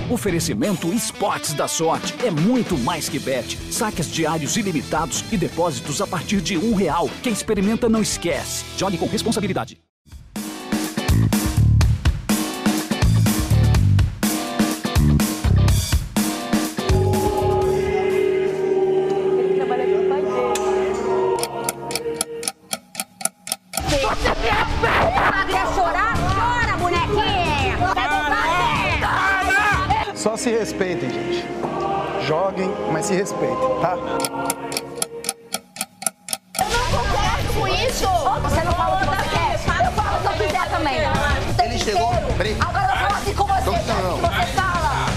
Oferecimento Esportes da Sorte. É muito mais que bet. Saques diários ilimitados e depósitos a partir de R$1. Quem experimenta não esquece. Jogue com responsabilidade. Só se respeitem, gente. Joguem, mas se respeitem, tá? Eu não concordo com isso! Você não fala o que você quer. Eu falo o que eu quiser também. Ele chegou... Peraí. Agora eu falo assim com você, Não. que você fala.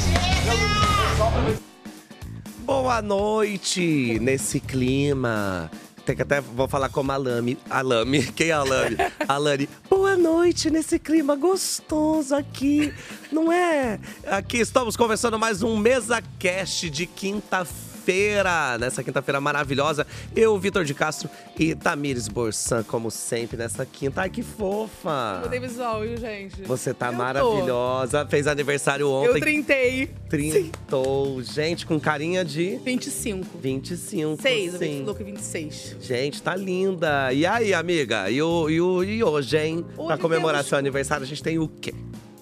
Boa noite, nesse clima. Tem que até, vou falar como Alame. Quem é Alame? Alane, boa noite nesse clima gostoso aqui, não é? Aqui estamos conversando mais um MesaCast de quinta-feira. Nessa quinta-feira maravilhosa, eu, Vitor de Castro e Tamires Borsan, como sempre, nessa quinta. Ai, que fofa! Mudei visual, viu, gente? Você tá maravilhosa. Fez aniversário ontem. Eu trintei. Trintou. Gente, com carinha de... 25. 25, 6, sim. eu falou que 26. Gente, tá linda. E aí, amiga? E hoje, hein? Hoje Pra comemorar temos- seu aniversário, a gente tem o quê?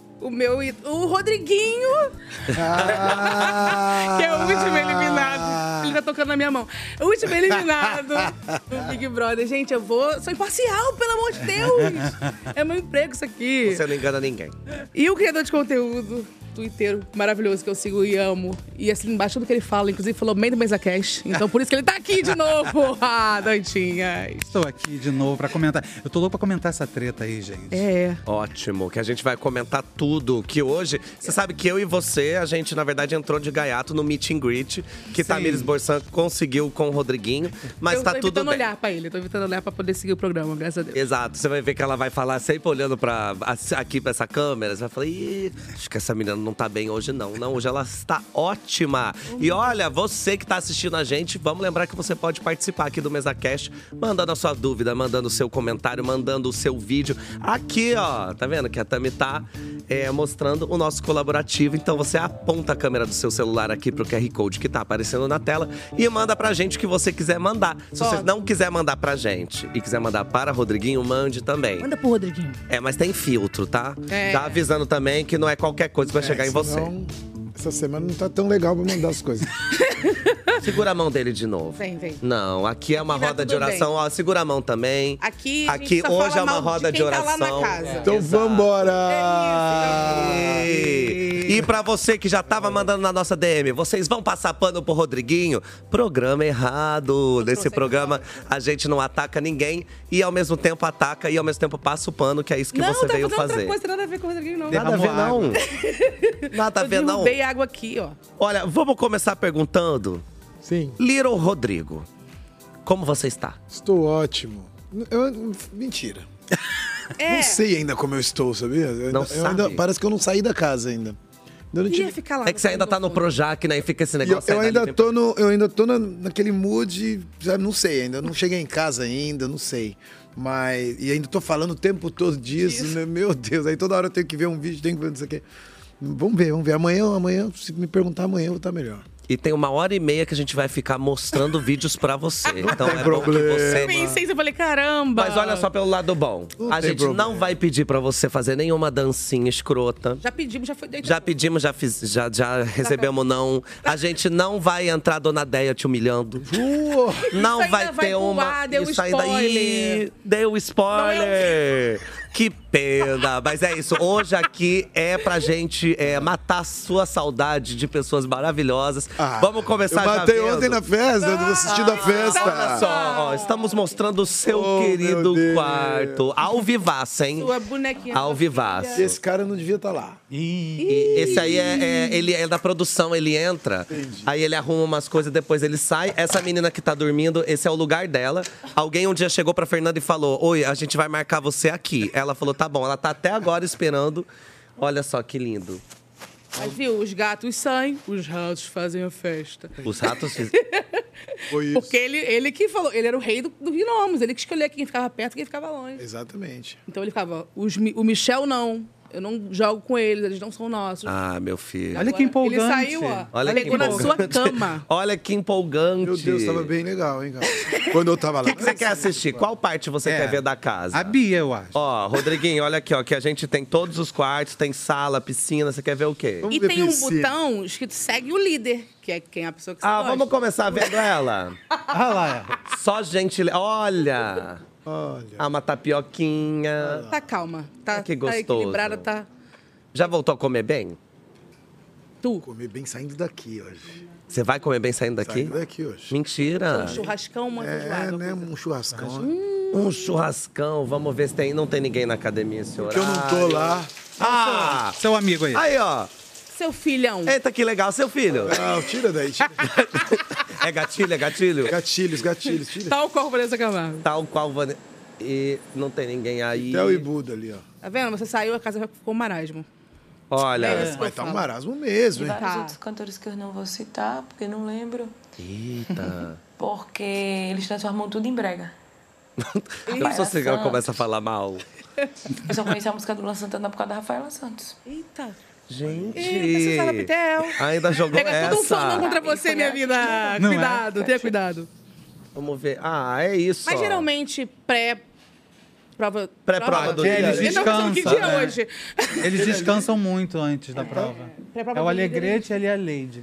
O Rodriguinho, que é o último eliminado. Ele tá tocando na minha mão. O último eliminado do Big Brother. Gente, sou imparcial, pelo amor de Deus. É meu emprego isso aqui. Você não engana ninguém. E o criador de conteúdo, twitteiro maravilhoso que eu sigo e amo. E assim, embaixo tudo que ele fala, inclusive falou bem do MesaCast. Então por isso que ele tá aqui de novo. Ah, doidinhas. Estou aqui de novo pra comentar. Eu tô louco pra comentar essa treta aí, gente. É. Ótimo, que a gente vai comentar tudo. Que hoje, você sabe que eu e você, a gente, na verdade, entrou de gaiato no meet and greet. Que Sim. Tamires Borsan conseguiu com o Rodriguinho. Mas Eu tá tô tudo evitando bem. olhar pra ele. Eu tô evitando olhar pra poder seguir o programa, graças a Deus. Exato, você vai ver que ela vai falar sempre olhando aqui pra essa câmera. Você vai falar, ih, acho que essa menina não tá bem hoje não. Não, hoje ela está ótima. E olha, você que tá assistindo a gente, vamos lembrar que você pode participar aqui do MesaCast, mandando a sua dúvida, mandando o seu comentário, mandando o seu vídeo. Aqui, ó, tá vendo que a Tami tá mostrando o nosso colaborativo. Então você aponta a câmera do seu celular aqui pro QR Code que tá aparecendo na tela e manda pra gente o que você quiser mandar. Se você não quiser mandar pra gente e quiser mandar para Rodriguinho, mande também. Manda pro Rodriguinho. Mas tem filtro, tá? É. Já avisando também que não é qualquer coisa que vai chegar em você. Senão, essa semana não tá tão legal pra mandar as coisas. Segura a mão dele de novo. Vem. Não, aqui é uma Aqui vai roda de tudo oração. Ó, segura a mão também. Aqui a Aqui gente só hoje fala é uma mal roda de quem tá lá oração. na casa. Então vambora! E pra você que já tava mandando na nossa DM, vocês vão passar pano pro Rodriguinho? Programa errado. Nesse programa, a gente não ataca ninguém e ao mesmo tempo ataca e ao mesmo tempo passa o pano, que é isso que Não, você tá veio fazendo outra fazer. coisa, tem nada a ver com o Rodriguinho, não. Nada a ver, não. Nada a ver, Eu não. derrubei água aqui, ó. Olha, vamos começar perguntando. Sim, Little Rodrigo, como você está? estou ótimo. Mentira. Não sei ainda como eu estou, sabia? Não ainda, sabe? parece que eu não saí da casa ainda. Eu não Ia tive... ficar lá. É que você ainda tá no Projac, né? E fica esse E negócio eu aí ainda dali, tô naquele mood, sabe, não sei ainda. Eu não cheguei em casa ainda, não sei. E ainda tô falando o tempo todo disso, né? Meu Deus. Aí toda hora eu tenho que ver um vídeo, tenho que ver isso aqui. Vamos ver. Amanhã, se me perguntar amanhã, eu vou estar melhor. E tem 1h30 que a gente vai ficar mostrando vídeos pra você. Então tem é problema. bom que você... Eu pensei, eu falei, caramba. Mas olha só pelo lado bom. Não A tem gente problema. não vai pedir pra você fazer nenhuma dancinha escrota. Já pedimos, já foi deitado. Já pedimos, já recebemos não. A gente não vai entrar Dona Deia te humilhando. Não Isso vai ainda vai ter pro uma. ar, deu Isso ainda. spoiler. Ih, deu spoiler. Que pena. Mas é isso. Hoje aqui é pra gente matar a sua saudade de pessoas maravilhosas. Vamos começar Eu já matei vendo. ontem na festa, eu tô assistindo a festa. Olha só, ó, estamos mostrando o seu Oh, querido meu Deus. quarto. Ao vivaço, hein? Sua bonequinha. Ao vivaço. Esse cara não devia estar lá. E esse aí ele é da produção, ele entra, aí ele arruma umas coisas, depois ele sai. Essa menina que tá dormindo, esse é o lugar dela. Alguém um dia chegou pra Fernanda e falou: oi, a gente vai marcar você aqui. Ela falou: tá bom, ela tá até agora esperando. Olha só que lindo. Mas viu, os gatos saem, os ratos fazem a festa. Os ratos Foi isso. Porque ele que falou, ele era o rei do Gnomos, ele que escolhia quem ficava perto e quem ficava longe. Exatamente. Então ele ficava, o Michel não, Eu não jogo com eles não são nossos. Ah, meu filho. Olha que empolgante. Ele saiu, ó. Olha que pegou na sua empolgante. cama. Olha que empolgante. Meu Deus, tava bem legal, hein, cara? Quando eu tava lá. O que você quer assistir? Qual parte você quer ver da casa? A Bia, eu acho. Ó, Rodriguinho, olha aqui, ó, que a gente tem todos os quartos, tem sala, piscina, você quer ver o quê? Vamos E ver tem um piscina. botão escrito segue o líder, que é quem é a pessoa que você gosta. Vamos começar vendo ela. Olha lá. Só gente... Olha! Olha. Uma tapioquinha. Tá calma. Tá, Que tá gostoso. equilibrada, tá... Já voltou a comer bem? Tu. Comer bem saindo daqui hoje. Você vai comer bem saindo daqui? Saindo daqui hoje. Mentira. Um churrascão, uma feijoada. né? Um churrascão. Um churrascão. Vamos ver se não tem ninguém na academia esse Porque horário. eu não tô lá. Ah! Seu amigo aí. Aí, ó. Seu filhão. Eita, que legal. Seu filho. Não, tira daí. Tira. É gatilho, é gatilho? Gatilhos, tira. Tal qual Vanessa Camargo. Tal qual... E não tem ninguém aí. Até o Ibuda ali, ó. Tá vendo? Você saiu, a casa ficou um marasmo. Olha. É. Mas tá um marasmo mesmo, E hein? vários Tá. outros cantores que eu não vou citar, porque não lembro. Eita. Porque eles transformam tudo em brega. Eu não sou assim que ela começa a falar mal. Eu só conheci a música do Luan Santana por causa da Rafaela Santos. Eita. Gente. Eita, você sabe, Pitel. Ainda jogou Pega todo um fandom essa. contra você, minha vida. Não é? Cuidado, tenha cuidado. Vamos ver. É isso. Mas ó. geralmente, pré-prova Pré-prova do dia. Eles Eu não sei que descansam, dia né? hoje. Eles descansam muito antes da prova. Pré-prova É o do Alegrete e ali é a Leide.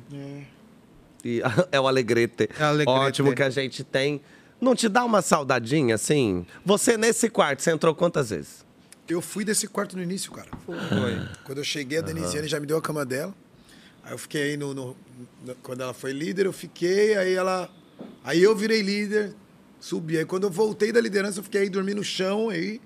E é o Alegrete. É o Alegrete. Ótimo que a gente tem. Não te dá uma saudadinha, assim? Você, nesse quarto, você entrou quantas vezes? Eu fui desse quarto no início, cara. Quando eu cheguei, a Denisiane já me deu a cama dela. Aí eu fiquei aí quando ela foi líder, eu fiquei, aí eu virei líder, subi. Aí quando eu voltei da liderança, eu fiquei aí dormindo no chão, aí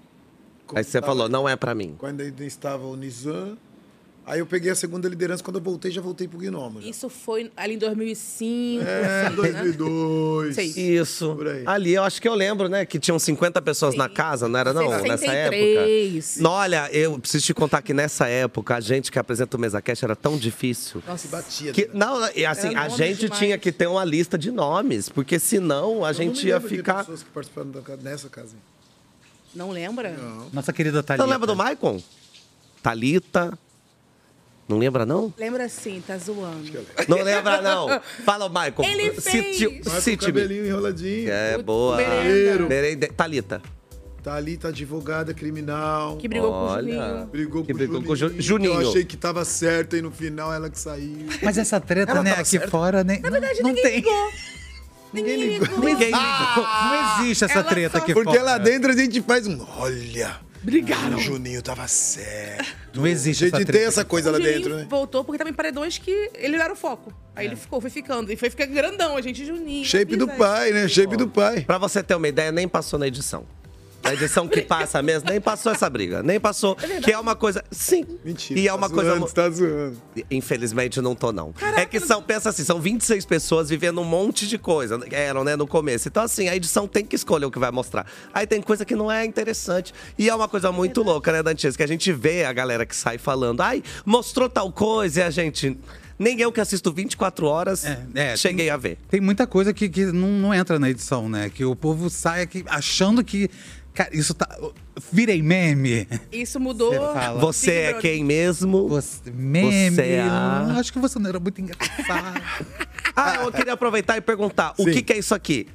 Você falou, não é pra mim. quando ainda estava o Nizam. Aí eu peguei a segunda liderança, quando eu voltei, já voltei pro Gnomo. Já. Isso foi ali em 2005, É, assim, 2002. Sei. Isso. Por aí. Ali, eu acho que eu lembro, né? Que tinham 50 pessoas na casa, não era não? Nessa época. 63. Não, olha, eu preciso te contar que nessa época, a gente que apresenta o MesaCast era tão difícil. Se batia. Que, não, e assim, Era a nome gente demais. tinha que ter uma lista de nomes, porque senão a gente ia ficar... pessoas que participaram nessa casa. Não lembra? Nossa querida Você Thalita. não lembra do Maicon? Thalita. Não lembra, não? Lembra sim, tá zoando. Não lembra, não. Fala, Maicon. Ele fez. Mas com o Cite-me. cabelinho enroladinho. É, O boa. Merenda. Merenda. Thalita. Thalita, advogada criminal. Que brigou com o Olha. Juninho. Brigou Que com brigou o com o Juninho. Juninho. Eu achei que tava certa e no final ela que saiu. Mas essa treta, Ela né, tava aqui certa? fora, né? Na verdade, não ninguém tem. ligou. Ninguém ligou. Ninguém ligou. Não existe essa Ela treta só- aqui Porque fora. lá dentro a gente faz um. Olha, Brigaram. o Juninho tava certo. Não A existe essa gente treta. tem essa coisa O lá Juninho dentro, né? voltou porque tava em paredões que ele não era o foco. Aí ele foi ficando. E foi ficando grandão, a gente, Juninho. Shape do avisa aí. pai, né? Shape do pai. Pra você ter uma ideia, nem passou na edição. Na edição que passa mesmo, nem passou essa briga. Nem passou. Que é uma coisa. Sim. Mentira. E é uma tá coisa. zoando, tá zoando. Infelizmente não tô, não. É que pensa assim, são 26 pessoas vivendo um monte de coisa. Eram, né, no começo. Então, assim, a edição tem que escolher o que vai mostrar. Aí tem coisa que não é interessante. E é uma coisa muito louca, né, Dantes? Que a gente vê a galera que sai falando, ai, mostrou tal coisa, e a gente. Nem eu que assisto 24 horas cheguei a ver. Tem muita coisa que não entra na edição, né? Que o povo sai aqui achando que. Cara, isso tá. Virei meme. Isso mudou. Você fala. Você é Big quem mesmo? Você, meme. Você é a- Acho que você não era muito engraçado. Eu queria aproveitar e perguntar, o que é isso aqui?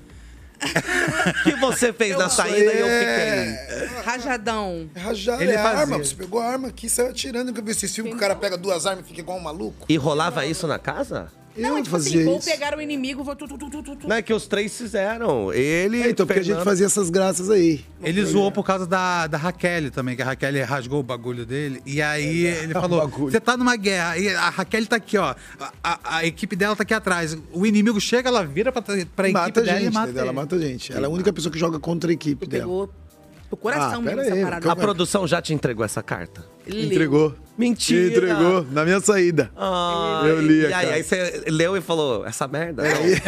O que você fez na saída e eu fiquei? Rajadão. Rajar Ele é fazia. arma. Você pegou a arma aqui e saiu atirando. Que eu vi esses filmes que o cara pega duas armas e fica igual um maluco. E rolava isso na casa? Não, é Eu tipo assim, fazia vou isso. pegar o inimigo, vou tu. Não é que os três fizeram. Ele. Então, porque a gente Fernando- fazia essas graças aí. Ele zoou por causa da Raquel também, que a Raquel rasgou o bagulho dele. E aí ele falou: bagulho. você tá numa guerra, e a Raquel tá aqui, ó. A equipe dela tá aqui atrás. O inimigo chega, ela vira pra equipe Mata a dela gente, e mata entendeu? Ela ele. mata a gente. Ela é a única pessoa que joga contra a equipe dela. Pegou o coração Ah, mesmo pera essa aí, parada. calma. A produção já te entregou essa carta? Ele leu. Entregou. Mentira! Entregou na minha saída. Ah, Eu li e a aí, carta. aí você leu e falou, essa merda?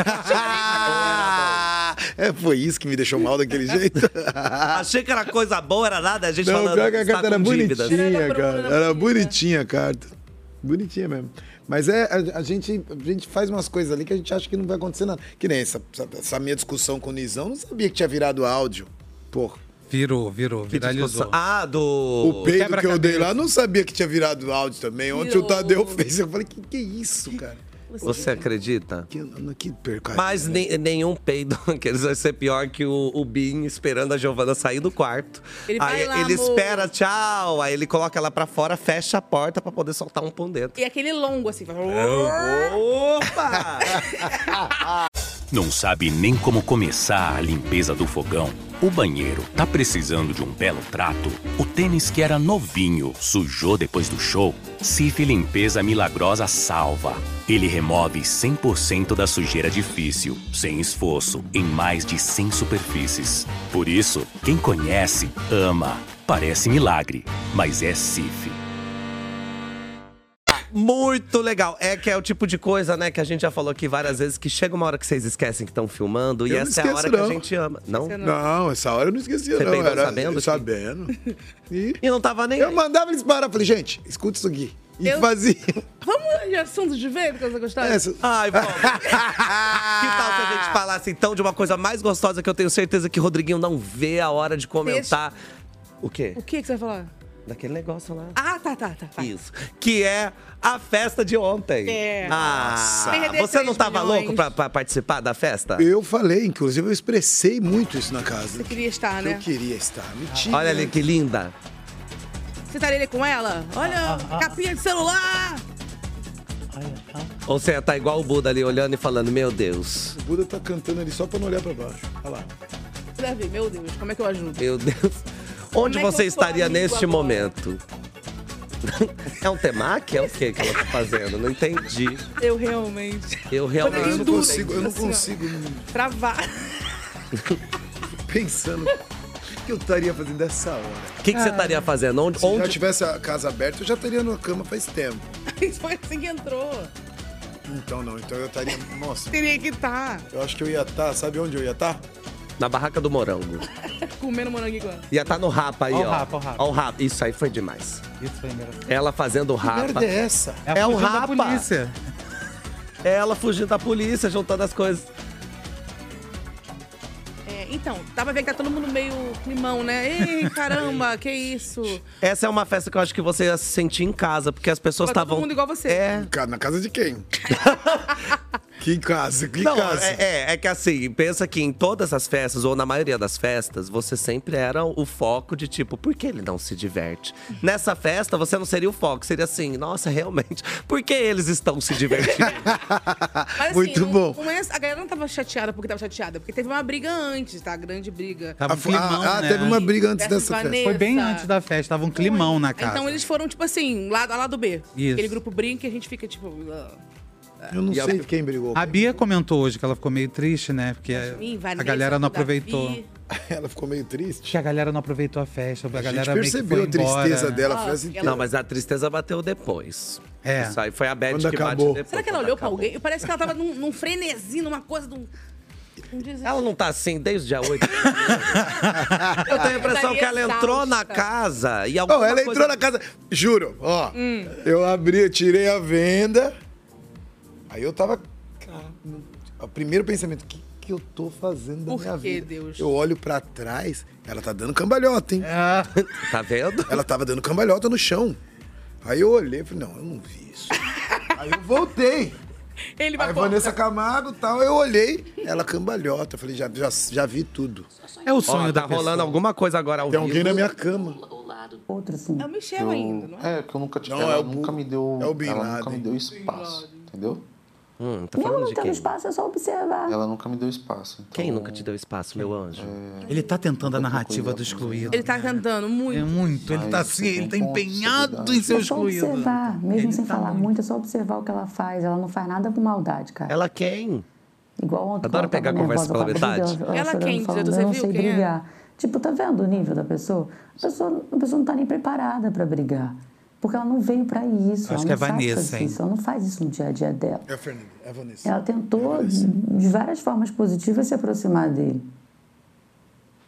Foi isso que me deixou mal daquele jeito. Achei que era coisa boa, era nada, a gente Não, falando pior que a está carta era com dívidas. bonitinha, Era cara. pra- Era bonitinha a carta. Bonitinha mesmo. Mas a gente faz umas coisas ali que a gente acha que não vai acontecer nada. Que nem essa minha discussão com o Nizão, não sabia que tinha virado áudio. Porra. Viralizou. Ah, do... O peido que eu quebra-cabeça. dei lá, não sabia que tinha virado áudio também. Ontem Virou. o Tadeu fez. Eu falei, que é isso, cara? Você acredita? Que perca. Mas nenhum peido, que eles vai ser pior que o Bin esperando a Giovana sair do quarto. Ele vai Aí lá, ele amor. espera, tchau. Aí ele coloca ela pra fora, fecha a porta pra poder soltar um pão dentro. E aquele longo, assim. Opa! Não sabe nem como começar a limpeza do fogão? O banheiro tá precisando de um belo trato? O tênis que era novinho sujou depois do show? Cif Limpeza Milagrosa salva. Ele remove 100% da sujeira difícil, sem esforço, em mais de 100 superfícies. Por isso, quem conhece, ama. Parece milagre, mas é Cif. Muito legal. É que é o tipo de coisa, né, que a gente já falou aqui várias vezes, que chega uma hora que vocês esquecem que estão filmando e Eu não essa é a hora esqueço, que a não. gente ama. Não? Não, essa hora eu não esquecia, Você não. peidou Era sabendo? Sabendo. E E não tava nem eu aí. mandava eles parar. Falei, gente, escuta isso aqui. E Eu- fazia. Vamos de assuntos de ver, que você gostaram? Essa... Ai, vamos. Que tal se a gente falasse, então, de uma coisa mais gostosa que eu tenho certeza que o Rodriguinho não vê a hora de comentar. O quê? O que você vai falar? Daquele negócio lá. Ah, tá. Isso. Que é a festa de ontem. É. Ah, Perder você não 3 tava milhões. louco pra participar da festa? Eu falei, inclusive eu expressei muito isso na casa. Você queria estar, Que né? eu queria estar. Mentira. Olha ali que linda. Você estaria ali com ela? Olha, capinha de celular! Ou você tá igual o Buda ali olhando e falando, meu Deus. O Buda tá cantando ali só pra não olhar pra baixo. Olha lá. Você deve ver, meu Deus, como é que eu ajudo? Meu Deus. Onde é que você eu sou estaria amigo neste agora? momento? É um temaki? É o que ela tá fazendo? Não entendi. Eu realmente. Eu Eu realmente não não consigo, eu não Assim, ó. consigo Travar. pensando o que eu estaria fazendo dessa hora. O que você estaria fazendo? Onde? Se já tivesse a casa aberta, eu já estaria na cama faz tempo. Foi assim que entrou. Então não, então eu estaria. Nossa, Teria que estar eu acho que eu ia estar. Sabe onde eu ia estar? Na barraca do morango. comendo moranguinho com ela. Ia estar no rapa aí, Ó o ó. rapa, ó o rapa. Ó o rapa. Isso aí foi demais. Isso foi engraçado. Ela fazendo o Que merda rapa. é essa? É um fugiu da rapa. polícia. Ela fugindo da polícia, juntando as coisas. É, então, dava ver que tá todo mundo meio climão, né? Ei, caramba, que isso? Essa é uma festa que eu acho que você ia se sentir em casa, porque as pessoas Tava todo estavam. mundo igual você. É. Na casa de quem? Que casa? Que Não, casa? é que assim, pensa que em todas as festas, ou na maioria das festas, você sempre era o foco de tipo, por que ele não se diverte? Nessa festa, você não seria o foco, seria assim, nossa, realmente, por que eles estão se divertindo? Mas, assim, Muito bom. A galera não tava chateada porque tava chateada, porque teve uma briga antes, tá? Grande briga. Tava um climão, né? Teve uma briga antes Versus dessa festa. Vanessa. Foi bem antes da festa, tava um climão na casa. Então eles foram, tipo assim, lado B. Isso. Aquele grupo brinca e a gente fica, tipo... Eu não E a- sei quem brigou. A Bia comentou hoje que ela ficou meio triste, né? Porque Ih, Vanessa, a galera não Davi. aproveitou. Ela ficou meio triste. Que a galera não aproveitou a festa, a A gente galera meio que percebeu foi a tristeza embora. dela. Ah, Foi assim, ela- Não, mas a tristeza bateu depois. É. Isso aí foi a Beth Quando que acabou. bate depois. Será que ela quando olhou pra acabou. alguém? Parece que ela tava num frenesi, numa coisa, um desespero. Ela não tá assim desde o dia 8? Eu tenho a impressão que ela entrou na casa e alguma Não, ela coisa... entrou na casa. Juro, ó. Eu abri, eu tirei a venda. Aí eu tava. Cara, o primeiro pensamento, o que eu tô fazendo da Por minha que, vida? Deus? Eu olho pra trás, ela tá dando cambalhota, hein? Tá vendo? Ela tava dando cambalhota no chão. Aí eu olhei e falei, não, eu não vi isso. Aí eu voltei. Ele vai Aí Vanessa Camargo e tal, eu olhei, ela cambalhota. Eu falei, já vi tudo. É o Ó, sonho tá da pessoa. rolando alguma coisa agora ao Tem vivo. alguém na minha cama. Outro, assim. É o Michel ainda, não é? É, que eu nunca tive. Não, Ela é o nunca me deu. é o Bin ela nunca Laden. me deu espaço. Entendeu? Tá um falando então de quem? espaço, é só observar. Ela nunca me deu espaço. Então, Quem nunca te deu espaço, meu anjo? Ele tá tentando a narrativa do excluído. Ele tá cantando muito. É muito, ele tá Mas assim, você ele tá tem ponto, empenhado verdade. em ser É só excluído. observar, mesmo Ele sem tá falar muito, é só observar o que ela faz. Ela não faz nada com maldade, cara. Ela quem? Igual ontem. Adoro quando ela pegar tava a conversa nervosa pela com a briga, metade. Ela chorando, quem? falando, Você eu não viu sei quem é? brigar. Tipo, tá vendo o nível da pessoa? A pessoa não tá nem preparada pra brigar. Porque ela não veio pra isso. Acho ela que é não sabe Vanessa, fazer hein? isso. Ela não faz isso no dia a dia dela. É a Fernanda, é a Vanessa. Ela tentou, de várias formas positivas, se aproximar dele.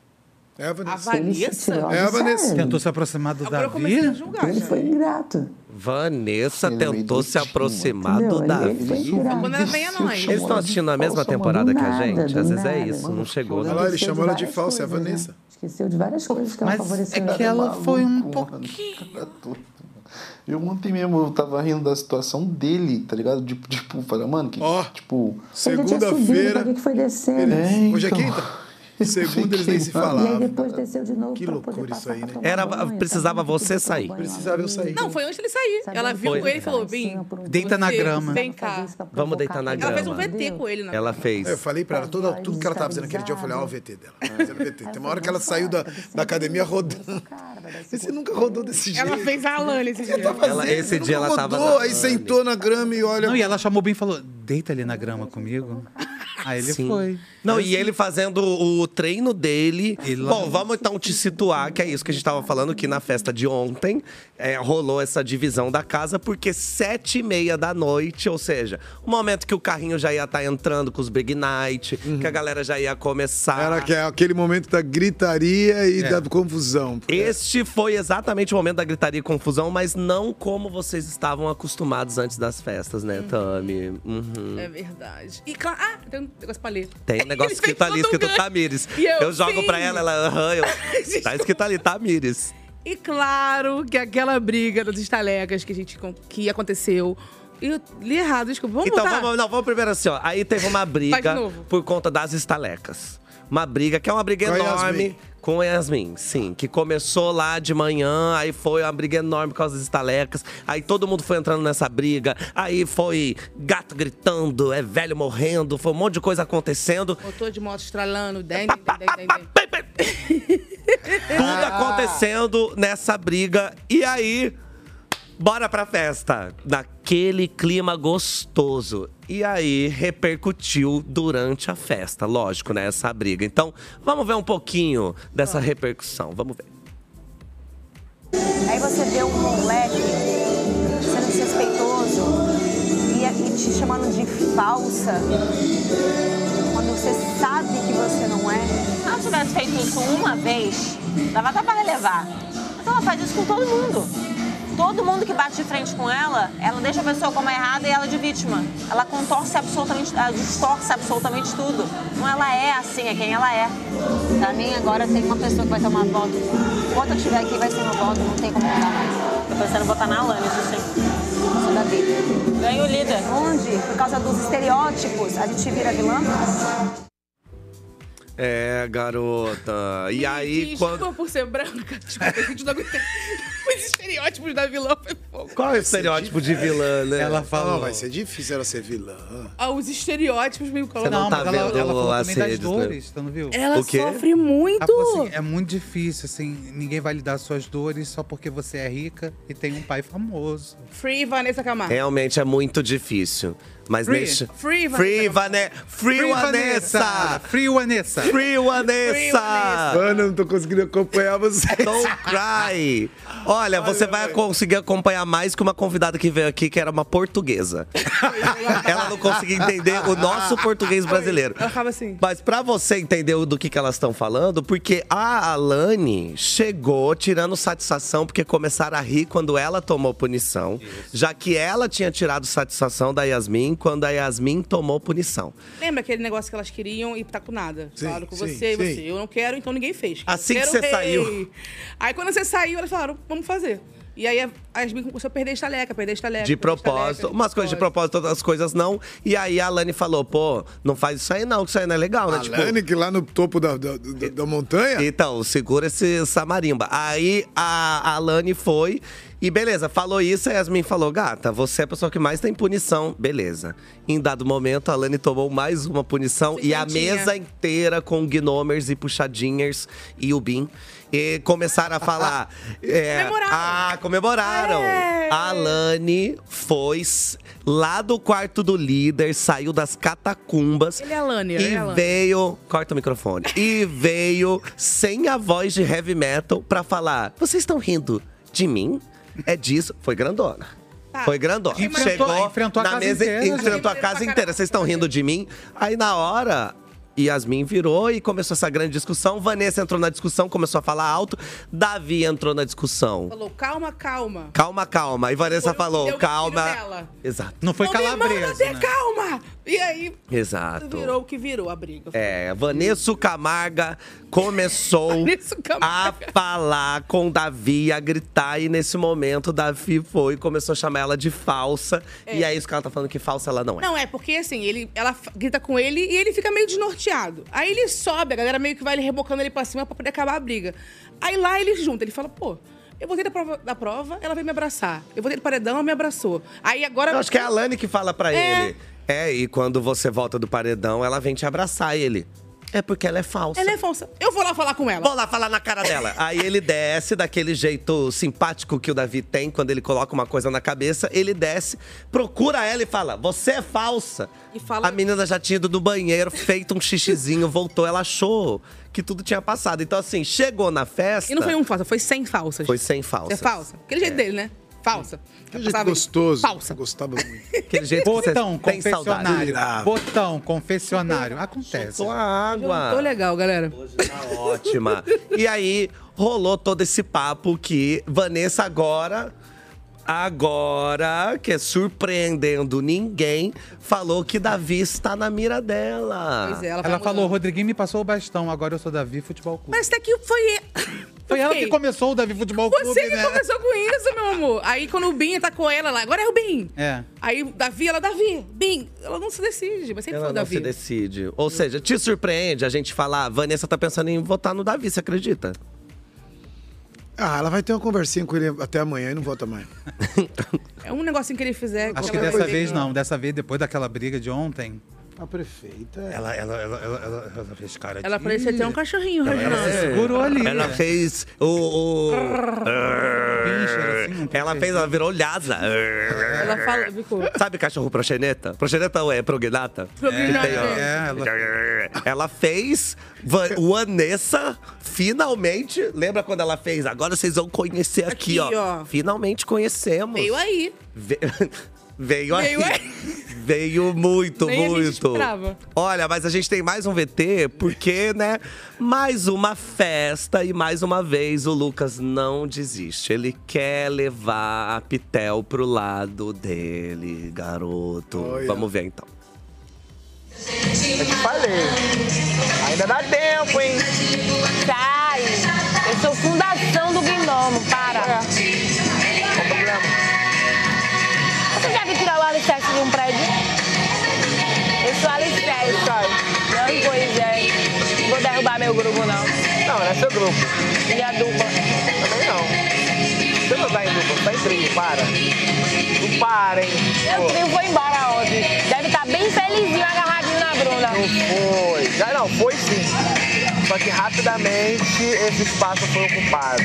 É a Vanessa. A Ele Vanessa? tirou É a do sério. Vanessa. Tentou se aproximar do Agora eu comecei a Davi. julgar, Ele já. foi ingrato. Vanessa tentou se aproximar Entendeu? do Davi. Quando ela vem a nós. Eles estão assistindo a mesma temporada que a gente? Às vezes é isso, não chegou. Olha lá, ele chamou ela de falsa, é a Vanessa. Esqueceu de várias coisas que ela favoreceu. É que ela foi um pouquinho... Eu ontem mesmo eu tava rindo da situação dele, tá ligado? Tipo, falei, mano, que tipo. Segunda-feira. Por que foi descendo? Hoje é quinta? Segunda eles nem se E aí falavam. depois desceu de novo. Que loucura isso aí, né? Precisava você sair. Precisava eu sair. Não, foi antes dele sair. Ela viu com ele e falou, Bim, Deita na grama. vem cá. Vamos deitar na grama. Ela fez um VT com ele, né? Ela fez. Eu falei pra ela, tudo que ela tava fazendo aquele dia, eu falei, ó, o VT dela. Fazendo VT. Tem uma hora que ela saiu da academia rodando. Você nunca rodou desse jeito. Ela fez a Alane esse dia. Esse dia ela tava. Rodou, aí sentou na grama e olha. Não, e ela chamou bem e falou, deita ali na grama comigo. Aí ele foi. Não, e ele fazendo o treino dele. Bom, vamos então te situar, que é isso que a gente tava falando, que na festa de ontem rolou essa divisão da casa, porque 7h30 da noite, ou seja, o momento que o carrinho já ia estar entrando com os Big Night, que a galera já ia começar. Era aquele momento da gritaria e da confusão. Este foi exatamente o momento da gritaria e confusão, mas não como vocês estavam acostumados antes das festas, né, Tami? É verdade. E claro, tem um negócio pra ler. Tem um negócio escrito ali, escrito Tamires. E eu jogo pra ela, tá escrito ali, Tamires. E claro que aquela briga das estalecas que aconteceu. Eu li errado, desculpa. Vamos então, voltar? vamos primeiro assim, ó. Aí teve uma briga por conta das estalecas. Uma briga, que é uma briga enorme com a Yasmin, sim. Que começou lá de manhã, aí foi uma briga enorme por causa das estalecas. Aí todo mundo foi entrando nessa briga. Aí foi gato gritando, velho morrendo, foi um monte de coisa acontecendo. Motor de moto estralando, Tudo acontecendo nessa briga. E aí, bora pra festa. Naquele clima gostoso. E aí, repercutiu durante a festa. Lógico, né? Essa briga. Então, vamos ver um pouquinho dessa repercussão. Vamos ver. Aí você vê um moleque sendo desrespeitoso e te chamando de falsa. Quando você sabe que você não é. Se ela tivesse feito isso uma vez, dava até pra relevar. Mas ela faz isso com todo mundo. Todo mundo que bate de frente com ela deixa a pessoa como errada e ela de vítima. Ela distorce absolutamente tudo. Não, ela é assim, é quem ela é. Pra mim, agora tem uma pessoa que vai tomar voto. Enquanto eu estiver aqui, vai ser meu voto, não tem como mudar mais. Tô pensando em botar na Alane, isso sim. Sou da vida. Ganha o líder. Onde, por causa dos estereótipos, a gente vira vilã? Garota. E aí, Desculpa por ser branca. Desculpa, a gente não aguenta. Os estereótipos da vilã foi fogo. Qual é o estereótipo de vilã, né? Ela falou. Vai ser difícil ela ser vilã. Os estereótipos meio Você não tá vendo ela falou as também das redes, dores, né? você não viu? Ela O quê? sofre muito. Ela falou assim, é muito difícil, assim, ninguém vai lhe dar suas dores só porque você é rica e tem um pai famoso. Free Vanessa Camargo. Realmente é muito difícil. Mas deixa. Free Vanessa! Free Vanessa! Mano, eu não tô conseguindo acompanhar você. Don't cry! Olha, você vai conseguir acompanhar mais que uma convidada que veio aqui, que era uma portuguesa. Ela não conseguia entender o nosso português brasileiro. Ela ficava assim. Mas pra você entender do que elas estão falando, porque a Alane chegou tirando satisfação, porque começaram a rir quando ela tomou punição. Já que ela tinha tirado satisfação da Yasmin quando a Yasmin tomou punição. Lembra aquele negócio que elas queriam e tá com nada? Sim, Falaram com sim, você e sim. você. Eu não quero, então ninguém fez. Assim Eu que quero você saiu. rei. Aí quando você saiu, elas falaram, vamos fazer. E aí a Yasmin começou a perder a estaleca. De propósito. Umas coisas de propósito, outras coisas não. E aí a Alane falou, pô, não faz isso aí não, que isso aí não é legal, né? A Alane, que lá no topo da montanha? Então, segura essa marimba. Aí a Alane foi e beleza, falou isso, a Yasmin falou, gata, você é a pessoa que mais tem punição. Beleza. Em dado momento, a Alane tomou mais uma punição e a mesa inteira com gnomers e puxadinhas e o Bim. E começaram a falar. Comemoraram. A Alane foi lá do quarto do líder, saiu das catacumbas. Ele é Alane, veio. Corta o microfone. E veio sem a voz de heavy metal pra falar: vocês estão rindo de mim? É disso. Foi grandona. Foi grandona. Enfrentou a casa inteira. Enfrentou a casa inteira. Vocês estão rindo de mim? Aí na hora. Yasmin virou e começou essa grande discussão. Vanessa entrou na discussão, começou a falar alto. Davi entrou na discussão. Falou, calma, calma. Calma, calma. E Vanessa falou, calma. Exato. Não foi calabresa, né? Calma! E aí, exato. virou o que virou a briga. Vanessa Camarga começou a falar com Davi, a gritar. E nesse momento, Davi foi e começou a chamar ela de falsa. E é isso que ela tá falando, que falsa ela não é. Não, é porque assim, ela grita com ele e ele fica meio desnorteado. Aí ele sobe, a galera meio que vai rebocando ele pra cima pra poder acabar a briga. Aí lá ele junta, ele fala, pô, eu voltei da prova, ela veio me abraçar. Eu voltei do paredão, ela me abraçou. Aí agora... Eu acho que é a Alane que fala pra ele. E quando você volta do paredão, ela vem te abraçar. Ele, é porque ela é falsa. Ela é falsa. Eu vou lá falar com ela. Vou lá falar na cara dela. Aí ele desce daquele jeito simpático que o Davi tem quando ele coloca uma coisa na cabeça. Ele desce, procura ela e fala, você é falsa. E fala... A menina já tinha ido no banheiro, feito um xixizinho, voltou. Ela achou que tudo tinha passado. Então assim, chegou na festa... E não foi um falsa, foi 100 falsas. Foi 100 falsas. É falsa. Aquele jeito dele, né? Falsa. Aquele jeito gostoso. Falsa. Gostava muito. Aquele jeito Botão, que você tem confessionário. saudade. Botão, confessionário. Acontece. Soltou a água. Tô legal, galera. Hoje tá ótima. E aí, rolou todo esse papo que Vanessa agora, que é surpreendendo ninguém, falou que Davi está na mira dela. Pois é, ela falou, Rodriguinho me passou o bastão, agora eu sou Davi Futebol Clube. Mas até que foi... Foi ela que começou o Davi Futebol Clube, Você que né? começou com isso, meu amor. Aí quando o Bin tá com ela lá, agora é o Bin. Aí o Davi, Bin. Ela não se decide, mas sempre Ela foi o não Davi. se decide. Ou seja, te surpreende a gente falar, Vanessa tá pensando em votar no Davi, você acredita? Ela vai ter uma conversinha com ele até amanhã e não volta mais. É um negocinho que ele fizer. Acho que dessa vez não. Dessa vez, depois daquela briga de ontem... A prefeita... Ela fez cara de... Ela parecia ter um cachorrinho, Ela se segurou ali. Ela fez ela virou olhada. Ela fala... Sabe cachorro proxeneta? Proxeneta ou é prognata? Ela fez Vanessa, finalmente... Lembra quando ela fez? Agora vocês vão conhecer aqui, ó. Finalmente conhecemos. Veio aí. Veio aí. Veio muito, Nem muito. A gente esperava. Olha, mas a gente tem mais um VT, porque, né? Mais uma festa e mais uma vez o Lucas não desiste. Ele quer levar a Pitel pro lado dele, garoto. Olha. Vamos ver então. Eu te falei. Ainda dá tempo, hein? Sai! Eu sou fundação do Gnomo, para! Qual o problema? Você já viu tirar o alicerce de um prédio? Eu sou alicerce. Não, pois é. Não vou derrubar meu grupo, não. Não é seu grupo. E a dupla? Também não. Você não tá em dupla, você tá em trio, para. Não para, hein? Meu trio foi embora ontem. Deve estar bem felizinho agarradinho na Bruna. Não foi. Já não, foi sim. Só que rapidamente esse espaço foi ocupado.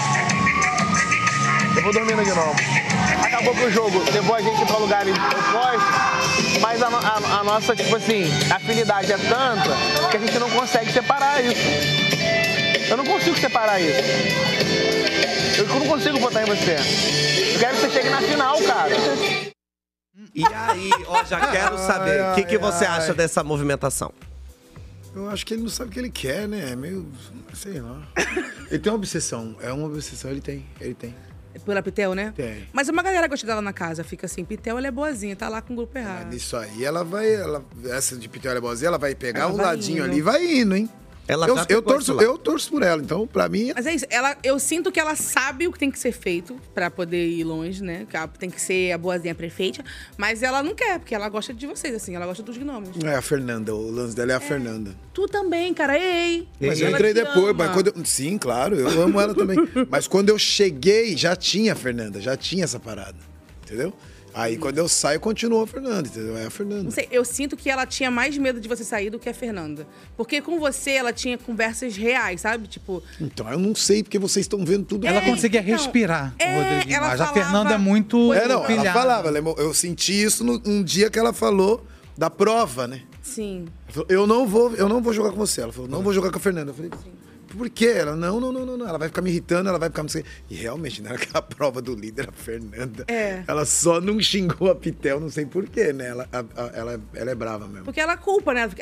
Eu vou dormindo de novo. Acabou que o jogo levou a gente pra lugares opostos, mas a nossa, tipo assim, afinidade é tanta que a gente não consegue separar isso. Eu não consigo separar isso. Eu não consigo botar em você. Eu quero que você chegue na final, cara. E aí, ó, já quero saber, o que você acha dessa movimentação? Eu acho que ele não sabe o que ele quer, né? É meio, sei lá. Ele tem uma obsessão, uma obsessão, ele tem. Pela Pitel, né? Tem. Mas uma galera gosta dela na casa, fica assim, Pitel, ela é boazinha, tá lá com o grupo errado. Isso aí, essa de Pitel é boazinha, ela vai pegar Ela um vai ladinho indo. ali e vai indo, hein? Eu torço por ela, então pra mim... Mas é isso, eu sinto que ela sabe o que tem que ser feito pra poder ir longe, né? Que ela tem que ser a boazinha prefeita, mas ela não quer, porque ela gosta de vocês, assim, ela gosta dos gnomos. É a Fernanda, o lance dela é a Fernanda. Tu também, cara, Mas eu entrei depois, mas quando sim, claro, eu amo ela também. Mas quando eu cheguei, já tinha a Fernanda, já tinha essa parada, entendeu? Aí quando eu saio, continua a Fernanda, entendeu? É a Fernanda. Não sei, eu sinto que ela tinha mais medo de você sair do que a Fernanda. Porque com você, ela tinha conversas reais, sabe? Tipo... Então, eu não sei, porque vocês estão vendo tudo. Ela conseguia respirar, o Rodriguinho. ela Mas a Fernanda é muito ela pilhada. falava, eu senti isso um dia que ela falou da prova, né? Sim. Ela falou, eu não vou jogar com você. Ela falou, não vou jogar com a Fernanda. Eu falei, por quê? Ela, não. Ela vai ficar me irritando, ela vai ficar... Não sei. E realmente, na hora que a prova do líder, a Fernanda, ela só não xingou a Pitel, não sei por quê, né? Ela é brava mesmo. Porque ela culpa, né? Ela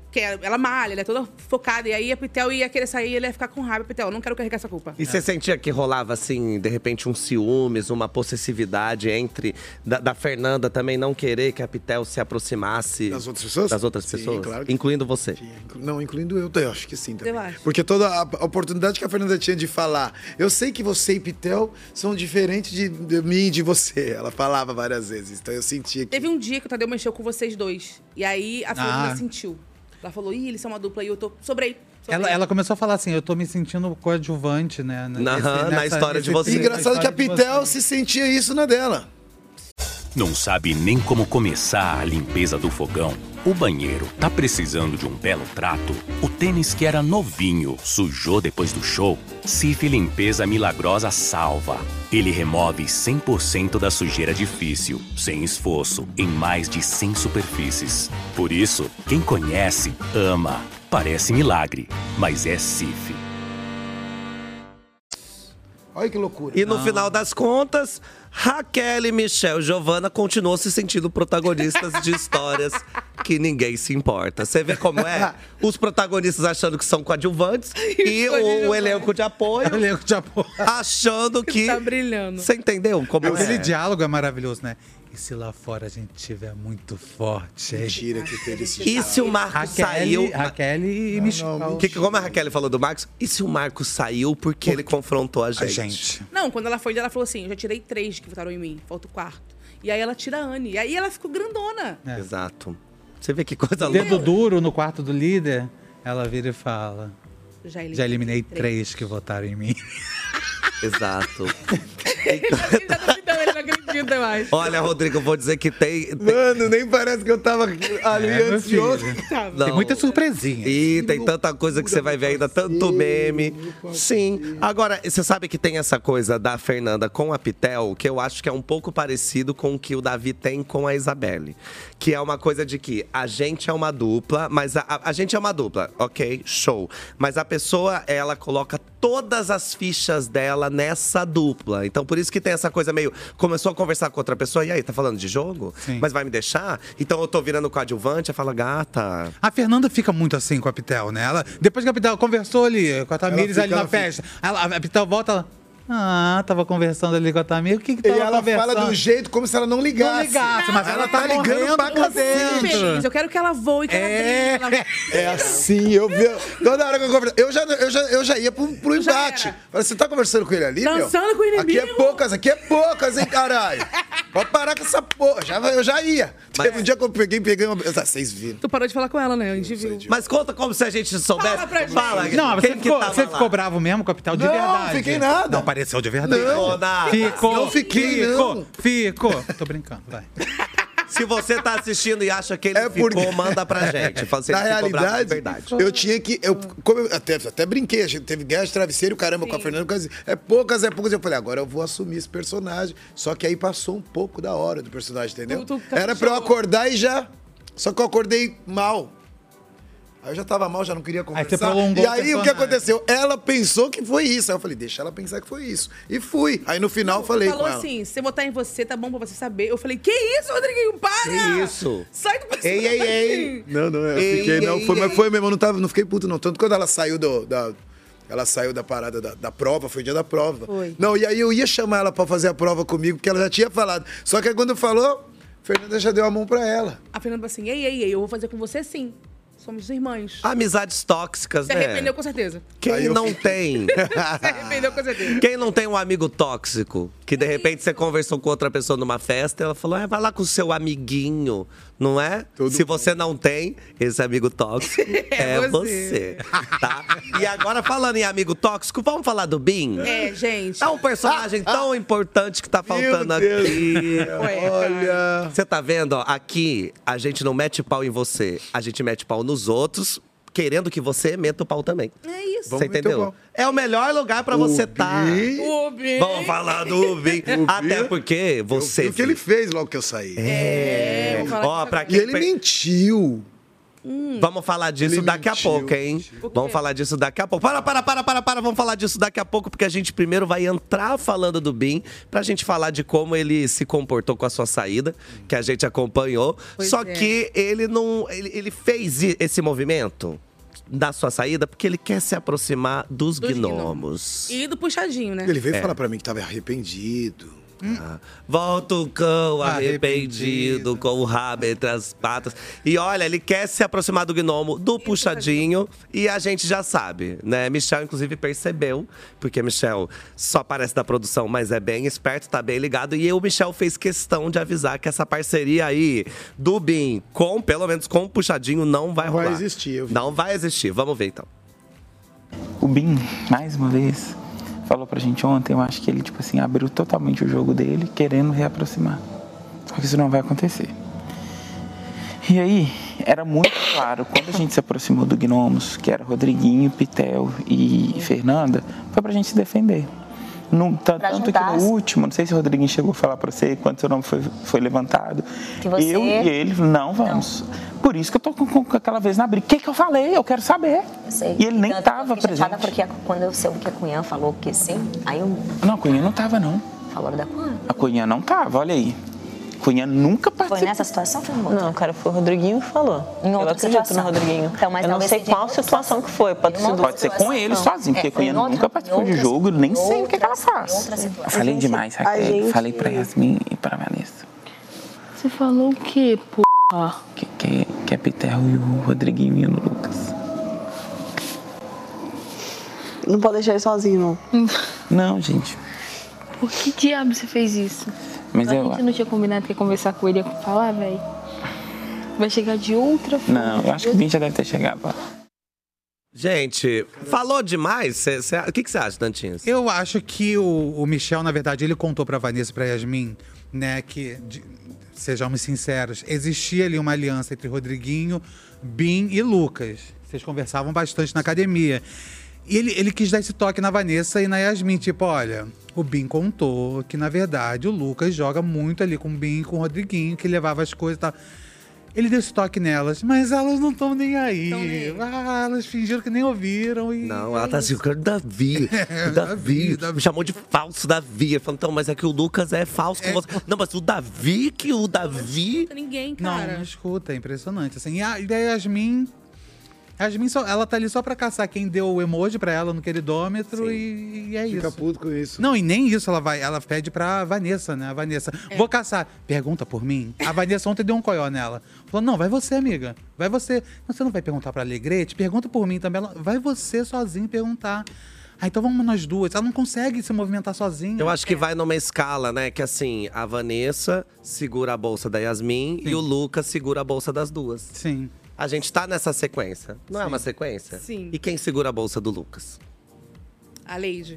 Que ela malha, ela é toda focada. E aí a Pitel ia querer sair e ele ia ficar com raiva. Pitel, eu não quero carregar essa culpa. E você sentia que rolava, assim, de repente, um ciúmes, uma possessividade entre… Da Fernanda também não querer que a Pitel se aproximasse… Das outras pessoas? Das outras Sim, pessoas? claro que incluindo você? Não, incluindo eu acho que sim também. Eu acho. Porque toda a oportunidade que a Fernanda tinha de falar, eu sei que você e Pitel são diferentes de mim e de você. Ela falava várias vezes, então eu sentia que… Teve um dia que o Tadeu mexeu com vocês dois. E aí a Fernanda sentiu. Ela falou, ih, eles são uma dupla e eu tô… Sobrei. Ela começou a falar assim, eu tô me sentindo coadjuvante, né? Na história de vocês. E engraçado que a Pitel se sentia isso na dela. Não sabe nem como começar a limpeza do fogão? O banheiro tá precisando de um belo trato? O tênis que era novinho sujou depois do show? Cif Limpeza Milagrosa salva. Ele remove 100% da sujeira difícil, sem esforço, em mais de 100 superfícies. Por isso, quem conhece, ama. Parece milagre, mas é Cif. Olha que loucura. E no final das contas, Raquel, Michel e Giovana continuam se sentindo protagonistas de histórias que ninguém se importa. Você vê como é? Os protagonistas achando que são coadjuvantes e o elenco de apoio. Achando que… Tá brilhando. Você entendeu como Aquele é? diálogo é maravilhoso, né? E se lá fora a gente estiver muito forte? Mentira que teve esse E se o Marcos saiu… Raquel e Michel. Como a Raquel falou do Marcos, e se o Marcos saiu porque ele confrontou a gente? Não, quando ela foi, ela falou assim, eu já tirei 3 que votaram em mim, falta o 4º. E aí ela tira a Anne. E aí ela ficou grandona. Exato. Você vê que coisa Dedo louca. duro no quarto do líder, ela vira e fala… Já eliminei 3 que votaram em mim. Exato. Ele não acredita mais. Olha, Rodrigo, eu vou dizer que tem… Mano, nem parece que eu tava ali ansioso. Tem muita surpresinha. E tem tanta coisa que você vai ver ainda, tanto meme. Sim. Agora, você sabe que tem essa coisa da Fernanda com a Pitel, que eu acho que é um pouco parecido com o que o Davi tem com a Isabelle. Que é uma coisa de que a gente é uma dupla, mas a gente é uma dupla, ok? Show. Mas a pessoa, ela coloca todas as fichas dela nessa dupla. Então, por isso que tem essa coisa meio… Começou a conversar com outra pessoa, e aí, tá falando de jogo? Sim. Mas vai me deixar? Então eu tô virando coadjuvante, ela fala, gata… A Fernanda fica muito assim com a Pitel, né? Depois que a Pitel conversou ali com a Tamires ali na festa, a Pitel volta, ela… tava conversando ali com a Tamires, o que tava E ela conversando? fala do jeito como se ela não ligasse. Não ligasse, mas ela tá ligando pra cacete. Feliz. Eu quero que ela voe, que ela brilhe. É assim, eu vi. Toda hora que eu converso. Eu já ia pro embate. Falei, você tá conversando com ele ali, Dançando com o inimigo. Aqui é poucas, hein, caralho. Pode parar com essa porra. Eu já ia. Teve um dia que eu peguei uma. Vocês viram. Tu parou de falar com ela, né? A gente viu. Mas conta como se a gente soubesse. Fala pra gente. Fala. Não, você ficou bravo mesmo com a Pitel de Não, verdade? não fiquei nada. Não pareceu de verdade. Não fiquei, não. Ficou. Tô brincando, vai. Se você tá assistindo e acha que ele ficou, manda pra gente. Fala assim, Na ele ficou bravo de realidade, verdade. eu tinha que. Como eu até brinquei, a gente teve guerra de travesseiro, caramba, com a Fernanda. Por causa disso. É poucas. Eu falei, agora eu vou assumir esse personagem. Só que aí passou um pouco da hora do personagem, entendeu? Era pra eu acordar e já. Só que eu acordei mal. Aí eu já tava mal, já não queria conversar. Aí você prolongou e aí o que aconteceu? Ela pensou que foi isso. Aí eu falei, deixa ela pensar que foi isso. E fui. Aí no final eu falei com ela. Falou assim, se eu votar em você, tá bom pra você saber. Eu falei, que isso, Rodriguinho, para! Que isso? Sai do personagem. Ei. Não, eu fiquei, não. Mas foi mesmo, eu não fiquei puto, não. Tanto quando ela saiu ela saiu da parada da prova, foi o dia da prova. Foi. Não, e aí eu ia chamar ela pra fazer a prova comigo, porque ela já tinha falado. Só que aí quando falou, Fernanda já deu a mão pra ela. A Fernanda falou assim, ei, eu vou fazer com você sim. Somos irmãs. Amizades tóxicas, Se né? arrependeu com certeza. Quem não tem? Se arrependeu com certeza. Quem não tem um amigo tóxico? Que de repente você conversou com outra pessoa numa festa e ela falou, vai lá com o seu amiguinho, não é? Se você não tem, esse amigo tóxico é você. Tá? E agora, falando em amigo tóxico, vamos falar do Bin? É, gente. É um personagem tão importante que tá faltando aqui. Olha. Você tá vendo, ó, aqui a gente não mete pau em você, a gente mete pau nos outros, querendo que você meta o pau também. É isso. Você entendeu? É o melhor lugar pra você estar. O Bin. Vamos falar do Bin. Até porque você… O que ele fez logo que eu saí. Ó, pra E quem… ele mentiu. Vamos falar disso daqui a pouco, hein? Vamos falar disso daqui a pouco. Para. Vamos falar disso daqui a pouco, porque a gente primeiro vai entrar falando do Bin, pra gente falar de como ele se comportou com a sua saída, que a gente acompanhou. Só que ele não. Ele fez esse movimento da sua saída porque ele quer se aproximar dos gnomos. E do puxadinho, né? Ele veio falar pra mim que tava arrependido. Volta o cão arrependido com o rabo entre as patas. E olha, ele quer se aproximar do gnomo, do puxadinho. E a gente já sabe, né? Michel, inclusive, percebeu. Porque Michel só aparece da produção, mas é bem esperto, tá bem ligado. E o Michel fez questão de avisar que essa parceria aí do Bin, pelo menos com o puxadinho, não vai rolar. Não vai existir. Não vai existir. Vamos ver, então. O Bin, mais uma vez, falou pra gente ontem, eu acho que ele, tipo assim, abriu totalmente o jogo dele, querendo reaproximar. Só que isso não vai acontecer. E aí, era muito claro, quando a gente se aproximou do Gnomos, que era Rodriguinho, Pitel e Fernanda, foi pra gente se defender. Tanto que no último, não sei se o Rodriguinho chegou a falar pra você quando seu nome foi levantado. Eu e ele, não vamos. Por isso que eu tô com aquela vez na briga. O que eu falei? Eu quero saber. Eu sei. E ele nem tava presente. Porque quando eu soube que a Cunhã falou que sim, aí eu... Não, a Cunhã não tava, não. Falou da Cunhã? A Cunhã não tava, olha aí. Cunhã nunca participou. Foi nessa situação? Foi não, cara, foi o Rodriguinho que falou. Em outra situação. No Rodriguinho. Então, mas eu não sei qual situação que foi. Pode ser com ele sozinho, porque Cunhã nunca participou de jogo, nem sei o que ela faz. Eu falei demais, Raquel. Falei pra Yasmin e pra Vanessa. Você falou o quê, porra? Que é Pitel e o Rodriguinho e o Lucas. Não pode deixar ele sozinho, não. Não, gente. Por que diabo você fez isso? Mas a gente não tinha combinado que ia conversar com ele e ia falar, velho? Vai chegar de outra forma. Não, eu acho que o Bin já deve ter chegado lá. Gente, falou demais? O que você acha, Dantinhas? Eu acho que o Michel, na verdade, ele contou pra Vanessa e pra Yasmin, né, que, sejamos sinceros, existia ali uma aliança entre Rodriguinho, Bin e Lucas. Vocês conversavam bastante na academia. E ele quis dar esse toque na Vanessa e na Yasmin, tipo, olha, o Bin contou que, na verdade, o Lucas joga muito ali com o Bin e com o Rodriguinho, que levava as coisas e tal. Ele deu esse toque nelas, mas elas não estão nem aí. Elas fingiram que nem ouviram. Não, ela tá assim, eu quero Davi. Davi. Me chamou de falso Davi. Falando, então, mas é que o Lucas é falso com você. Não, mas o Davi, Não ninguém, cara. Não, escuta, é impressionante. Assim, e a Yasmin ela tá ali só pra caçar quem deu o emoji pra ela no queridômetro e é isso. Fica puto com isso. Não, e nem isso, ela pede pra Vanessa, né? A Vanessa, vou caçar. Pergunta por mim. A Vanessa ontem deu um coió nela. Falou, não, vai você, amiga. Vai você. Não, você não vai perguntar pra Alegrete? Pergunta por mim também. Vai você sozinho perguntar. Ah, então vamos nós duas. Ela não consegue se movimentar sozinha. Eu acho que vai numa escala, né? Que assim, a Vanessa segura a bolsa da Yasmin e o Lucas segura a bolsa das duas. Sim. A gente tá nessa sequência. Não é uma sequência? Sim. E quem segura a bolsa do Lucas? A Leide.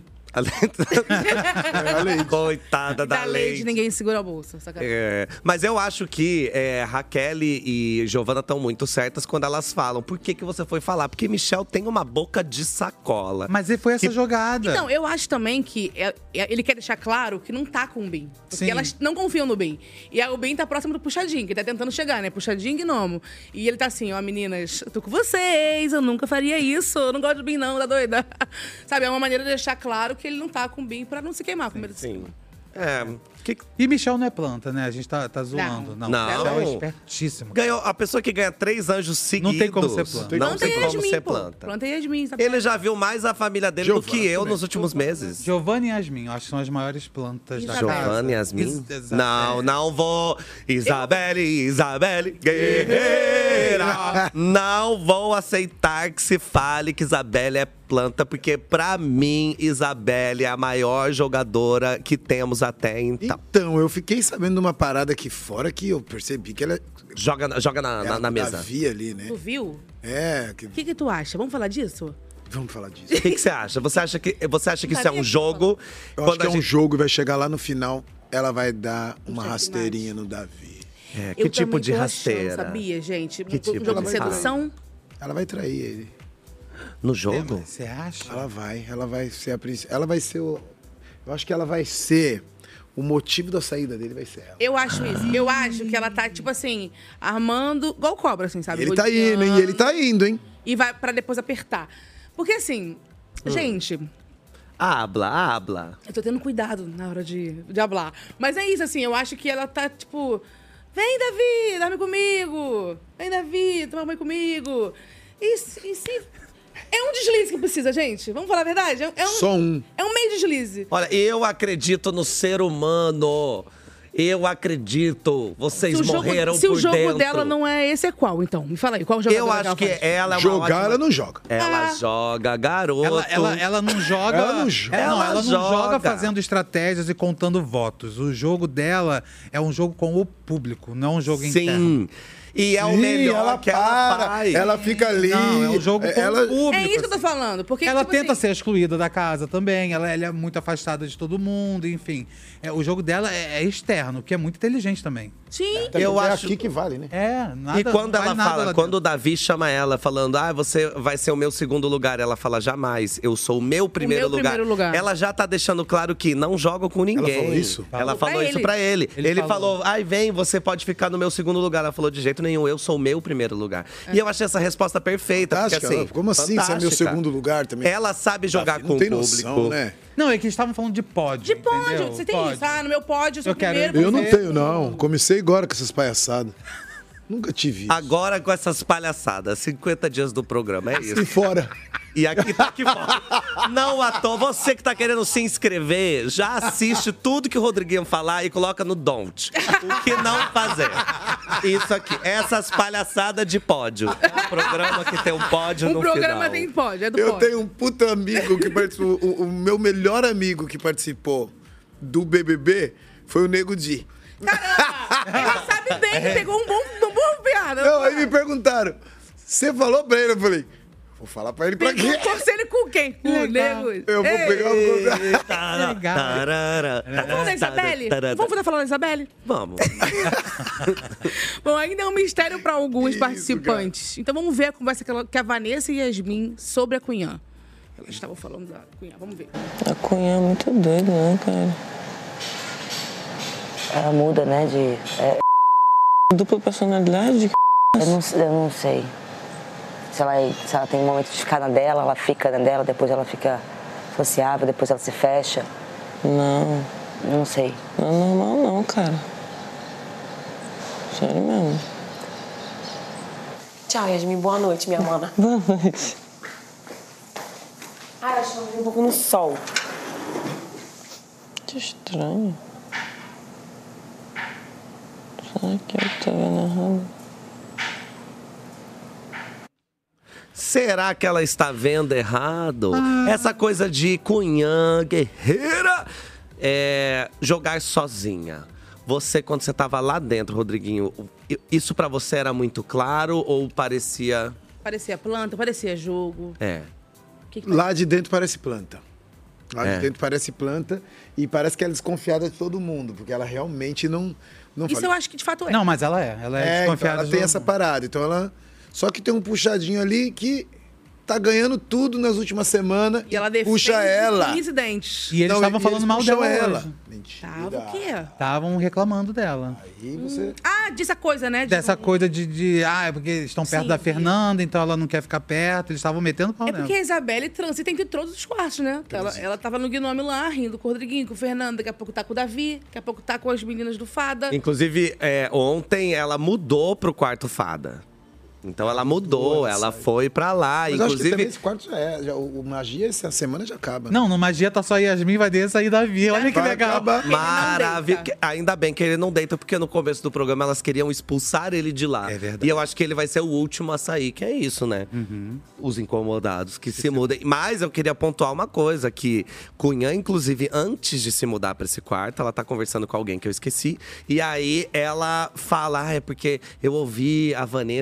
Coitada da Leide. Ninguém segura a bolsa. Mas eu acho que Raquel e Giovana estão muito certas quando elas falam. Por que você foi falar? Porque Michel tem uma boca de sacola. Mas foi essa jogada. Então, eu acho também que ele quer deixar claro que não tá com o Bin. Porque elas não confiam no Bin. E aí o Bin tá próximo do Puxadinho, que tá tentando chegar, né? Puxadinho e Gnomo. E ele tá assim, ó, meninas, eu tô com vocês, eu nunca faria isso. Eu não gosto do Bin não, tá doida? Sabe, é uma maneira de deixar claro que ele não tá com o Bin pra não se queimar com medo de se queimar. E Michel não é planta, né? A gente tá zoando. Não. Michel é espertíssimo. Ganhou a pessoa que ganha 3 anjos seguidos. Não tem como ser planta. Não tem como ser planta. Planta e Yasmin, sabe? Ele já viu mais a família dele do que eu nos últimos meses. Giovana e Yasmin, acho que são as maiores plantas da casa. Giovana e Yasmin? Não vou. Isabelle, guerreira. Não vou aceitar que se fale que Isabelle é planta, porque pra mim, Isabelle é a maior jogadora que temos até então. Então, eu fiquei sabendo de uma parada aqui fora que eu percebi que ela joga na mesa. Davi ali, né? Tu viu? É. O que tu acha? Vamos falar disso? Vamos falar disso. O que você acha? Você acha que isso é um jogo? Eu acho que é um jogo e vai chegar lá no final, ela vai dar uma rasteirinha no Davi. Que tipo de rasteira? Sabia, gente? Que tipo um jogo de de sedução? Ela vai trair ele. No jogo? Você acha? Ela vai ser a princesa. Ela vai ser o... Eu acho que ela vai ser o motivo da saída dele vai ser ela. Eu acho isso. Eu acho que ela tá, tipo assim, armando igual cobra, assim, sabe? Ele tá indo, hein? Ele tá indo, hein? E vai pra depois apertar. Porque assim, gente... Habla. Eu tô tendo cuidado na hora de hablar. Mas é isso, assim, eu acho que ela tá, tipo... Vem, Davi, dorme comigo. Vem, Davi, toma banho comigo. E se... É um deslize que precisa, gente. Vamos falar a verdade? Só um. É um meio deslize. Olha, eu acredito no ser humano. Eu acredito. Vocês morreram por dentro. Se o jogo dela não é esse, é qual, então? Me fala aí, qual jogo Eu acho que ela é uma Jogar, ótima... ela não joga. Ela joga, garoto. Ela não joga. Ela não joga. Ela não joga fazendo estratégias e contando votos. O jogo dela é um jogo com o público, não um jogo interno. E é o melhor ela que ela faz. Ela fica ali. Não, é um jogo com o público. É isso que eu tô falando. Porque, Ela tipo tenta assim, ser excluída da casa também. Ela é muito afastada de todo mundo, enfim. O jogo dela é externo, que é muito inteligente também. Sim. Eu acho aqui que vale, né? Nada, E quando ela vale nada fala, lá quando o Davi chama ela falando, você vai ser o meu segundo lugar, ela fala, jamais, eu sou o meu primeiro lugar. Ela já tá deixando claro que não joga com ninguém. Ela falou isso? Ela falou isso pra ele. Ele falou, vem, você pode ficar no meu segundo lugar. Ela falou, de jeito nenhum, eu sou o meu primeiro lugar. E eu achei essa resposta perfeita. Porque, assim, como assim ser meu segundo lugar também? Ela sabe jogar Davi, com não tem o público. noção, né? Não, é que eles estavam falando de pódio. De pódio. entendeu? Você tem Pódio. isso. No meu pódio, eu sou o quero primeiro. Eu não você- tenho, não. Comecei agora com essas palhaçadas. Nunca tive isso. Agora com essas palhaçadas, 50 dias do programa, é isso. E fora. E aqui tá aqui fora. Não à toa, você que tá querendo se inscrever, já assiste tudo que o Rodriguinho falar e coloca no don't. O que não fazer. Isso aqui, essas palhaçadas de pódio. Um programa que tem um pódio no O final. programa tem pódio, é do Eu pódio. tenho um puta amigo que participou. O meu melhor amigo que participou do BBB foi o Nego Di. Ele sabe bem que pegou um bom piada. Não, aí me perguntaram. Você falou pra ele? Eu falei, vou falar pra ele pra quê? Torcer ele com quem? Com o Nego? Eu vou pegar o... Tá falando da Isabelle? Vamos poder falar da Isabelle? Vamos. Bom, ainda é um mistério para alguns participantes. Então vamos ver a conversa que a Vanessa e Yasmin sobre a Cunhã. Elas estavam falando da Cunhã, vamos ver. A Cunhã é muito doida, né, cara? Ela muda, né, Dupla personalidade? Eu não sei. Se ela tem um momento de ficar na dela, ela fica na dela, depois ela fica sociável, depois ela se fecha. Não. Não sei. Não é normal não, cara. Sério mesmo. Tchau, Yasmin. Boa noite, minha mana. Boa noite. Ai, acho que eu vou um pouco no sol. Que estranho. Será que eu tô vendo errado? Será que ela está vendo errado? Essa coisa de Cunhã, guerreira, jogar sozinha. Você, quando você estava lá dentro, Rodriguinho, isso pra você era muito claro ou parecia... Parecia planta, parecia jogo. Lá de dentro parece planta. Lá de dentro parece planta e parece que ela é desconfiada de todo mundo, porque ela realmente não Isso fala. eu acho que de fato é. Não, mas ela é desconfiada. Então ela tem essa parada. Então ela... Só que tem um puxadinho ali que tá ganhando tudo nas últimas semanas. E ela defende puxa ela. incidentes. E eles estavam falando mal dela ela. hoje. Tava o quê? Estavam reclamando dela. Aí você... Dessa coisa, né? Dessa coisa porque estão perto Sim, da Fernanda, então ela não quer ficar perto. Eles estavam metendo pau É nela. porque a Isabelle transita entre todos os quartos, né? Ela tava no Gnome lá, rindo com o Rodriguinho, com o Fernando. Daqui a pouco tá com o Davi. Daqui a pouco tá com as meninas do Fada. Inclusive, ontem ela mudou pro quarto Fada. Então ela mudou, ela foi pra lá. Mas inclusive, acho que também esse quarto o Magia essa semana já acaba. Não, no Magia tá só Yasmin, vai sair Davi. Olha que Vai legal. acabar. maravilha. Ainda bem que ele não deita, porque no começo do programa elas queriam expulsar ele de lá. É verdade. E eu acho que ele vai ser o último a sair, que é isso, né? Os incomodados que se mudem. Mas eu queria pontuar uma coisa, que Cunhã, inclusive, antes de se mudar pra esse quarto, ela tá conversando com alguém que eu esqueci. E aí ela fala, é porque eu ouvi a Vanessa e a Yasmin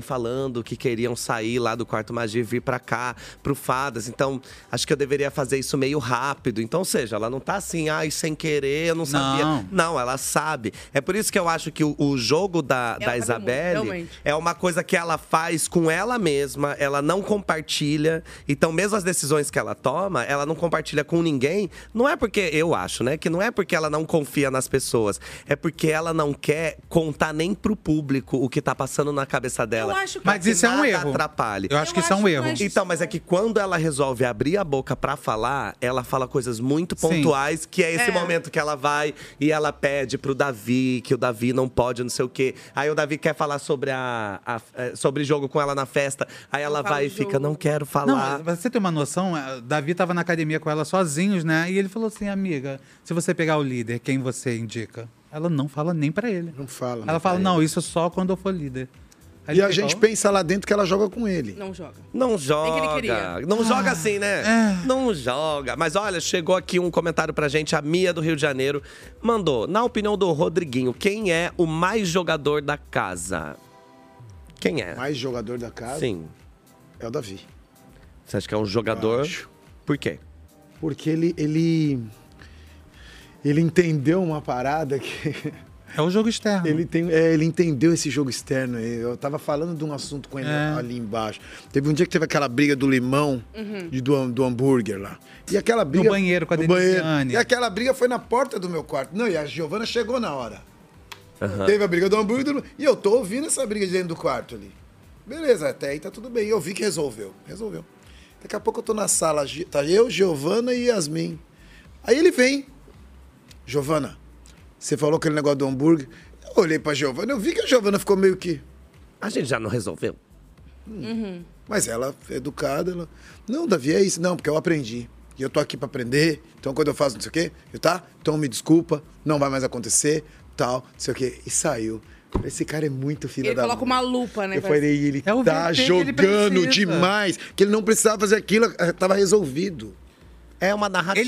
falando que queriam sair lá do Quarto Magia e vir pra cá, pro Fadas. Então, acho que eu deveria fazer isso meio rápido. Então, ou seja, ela não tá assim, sem querer, eu não sabia. Não, ela sabe. É por isso que eu acho que o jogo da Isabelle é uma coisa que ela faz com ela mesma, ela não compartilha. Então, mesmo as decisões que ela toma, ela não compartilha com ninguém. Não é porque, eu acho, né, que não é porque ela não confia nas pessoas, é porque ela não quer contar nem pro público o que tá passando na cabeça dela. Mas isso é um erro. Atrapalhe. Eu acho que isso é um erro. Então, mas é que quando ela resolve abrir a boca pra falar, ela fala coisas muito pontuais, que é esse momento que ela vai e ela pede pro Davi, que o Davi não pode, não sei o quê. Aí o Davi quer falar sobre sobre jogo com ela na festa, aí ela vai e fica, não quero falar. Não, você tem uma noção, Davi tava na academia com ela sozinhos, né? E ele falou assim, amiga, se você pegar o líder, quem você indica? Ela não fala nem pra ele. Não fala. Ela fala, não, isso só quando eu for líder. Aí e a gente pensa lá dentro que ela joga com ele. Não joga. Não joga. Não joga assim, né? Não joga. Mas olha, chegou aqui um comentário pra gente, a Mia do Rio de Janeiro mandou, na opinião do Rodriguinho, quem é o mais jogador da casa? Quem é? Mais jogador da casa? Sim. É o Davi. Você acha que é um jogador? Por quê? Porque ele entendeu uma parada que... É o jogo externo. Ele entendeu esse jogo externo. Eu tava falando de um assunto com ele ali embaixo. Teve um dia que teve aquela briga do limão, do hambúrguer lá. E aquela briga... No banheiro com a Denisiane. E aquela briga foi na porta do meu quarto. Não, e a Giovana chegou na hora. Teve a briga do hambúrguer e eu tô ouvindo essa briga de dentro do quarto ali. Beleza, até aí tá tudo bem. Eu vi que resolveu. Daqui a pouco eu tô na sala, tá eu, Giovana e Yasmin. Aí ele vem. Giovana, você falou aquele negócio do hambúrguer. Eu olhei pra Giovana, eu vi que a Giovana ficou meio que... A gente já não resolveu. Mas ela é educada, ela... Não, Davi, é isso. Não, porque eu aprendi. E eu tô aqui pra aprender. Então quando eu faço não sei o quê, tá? Então me desculpa, não vai mais acontecer, tal, não sei o quê. E saiu. Esse cara é muito filho ele da mãe. Ele coloca uma lupa, né? Eu falei, ele tá jogando demais. Que ele não precisava fazer aquilo, tava resolvido. É uma narrativa.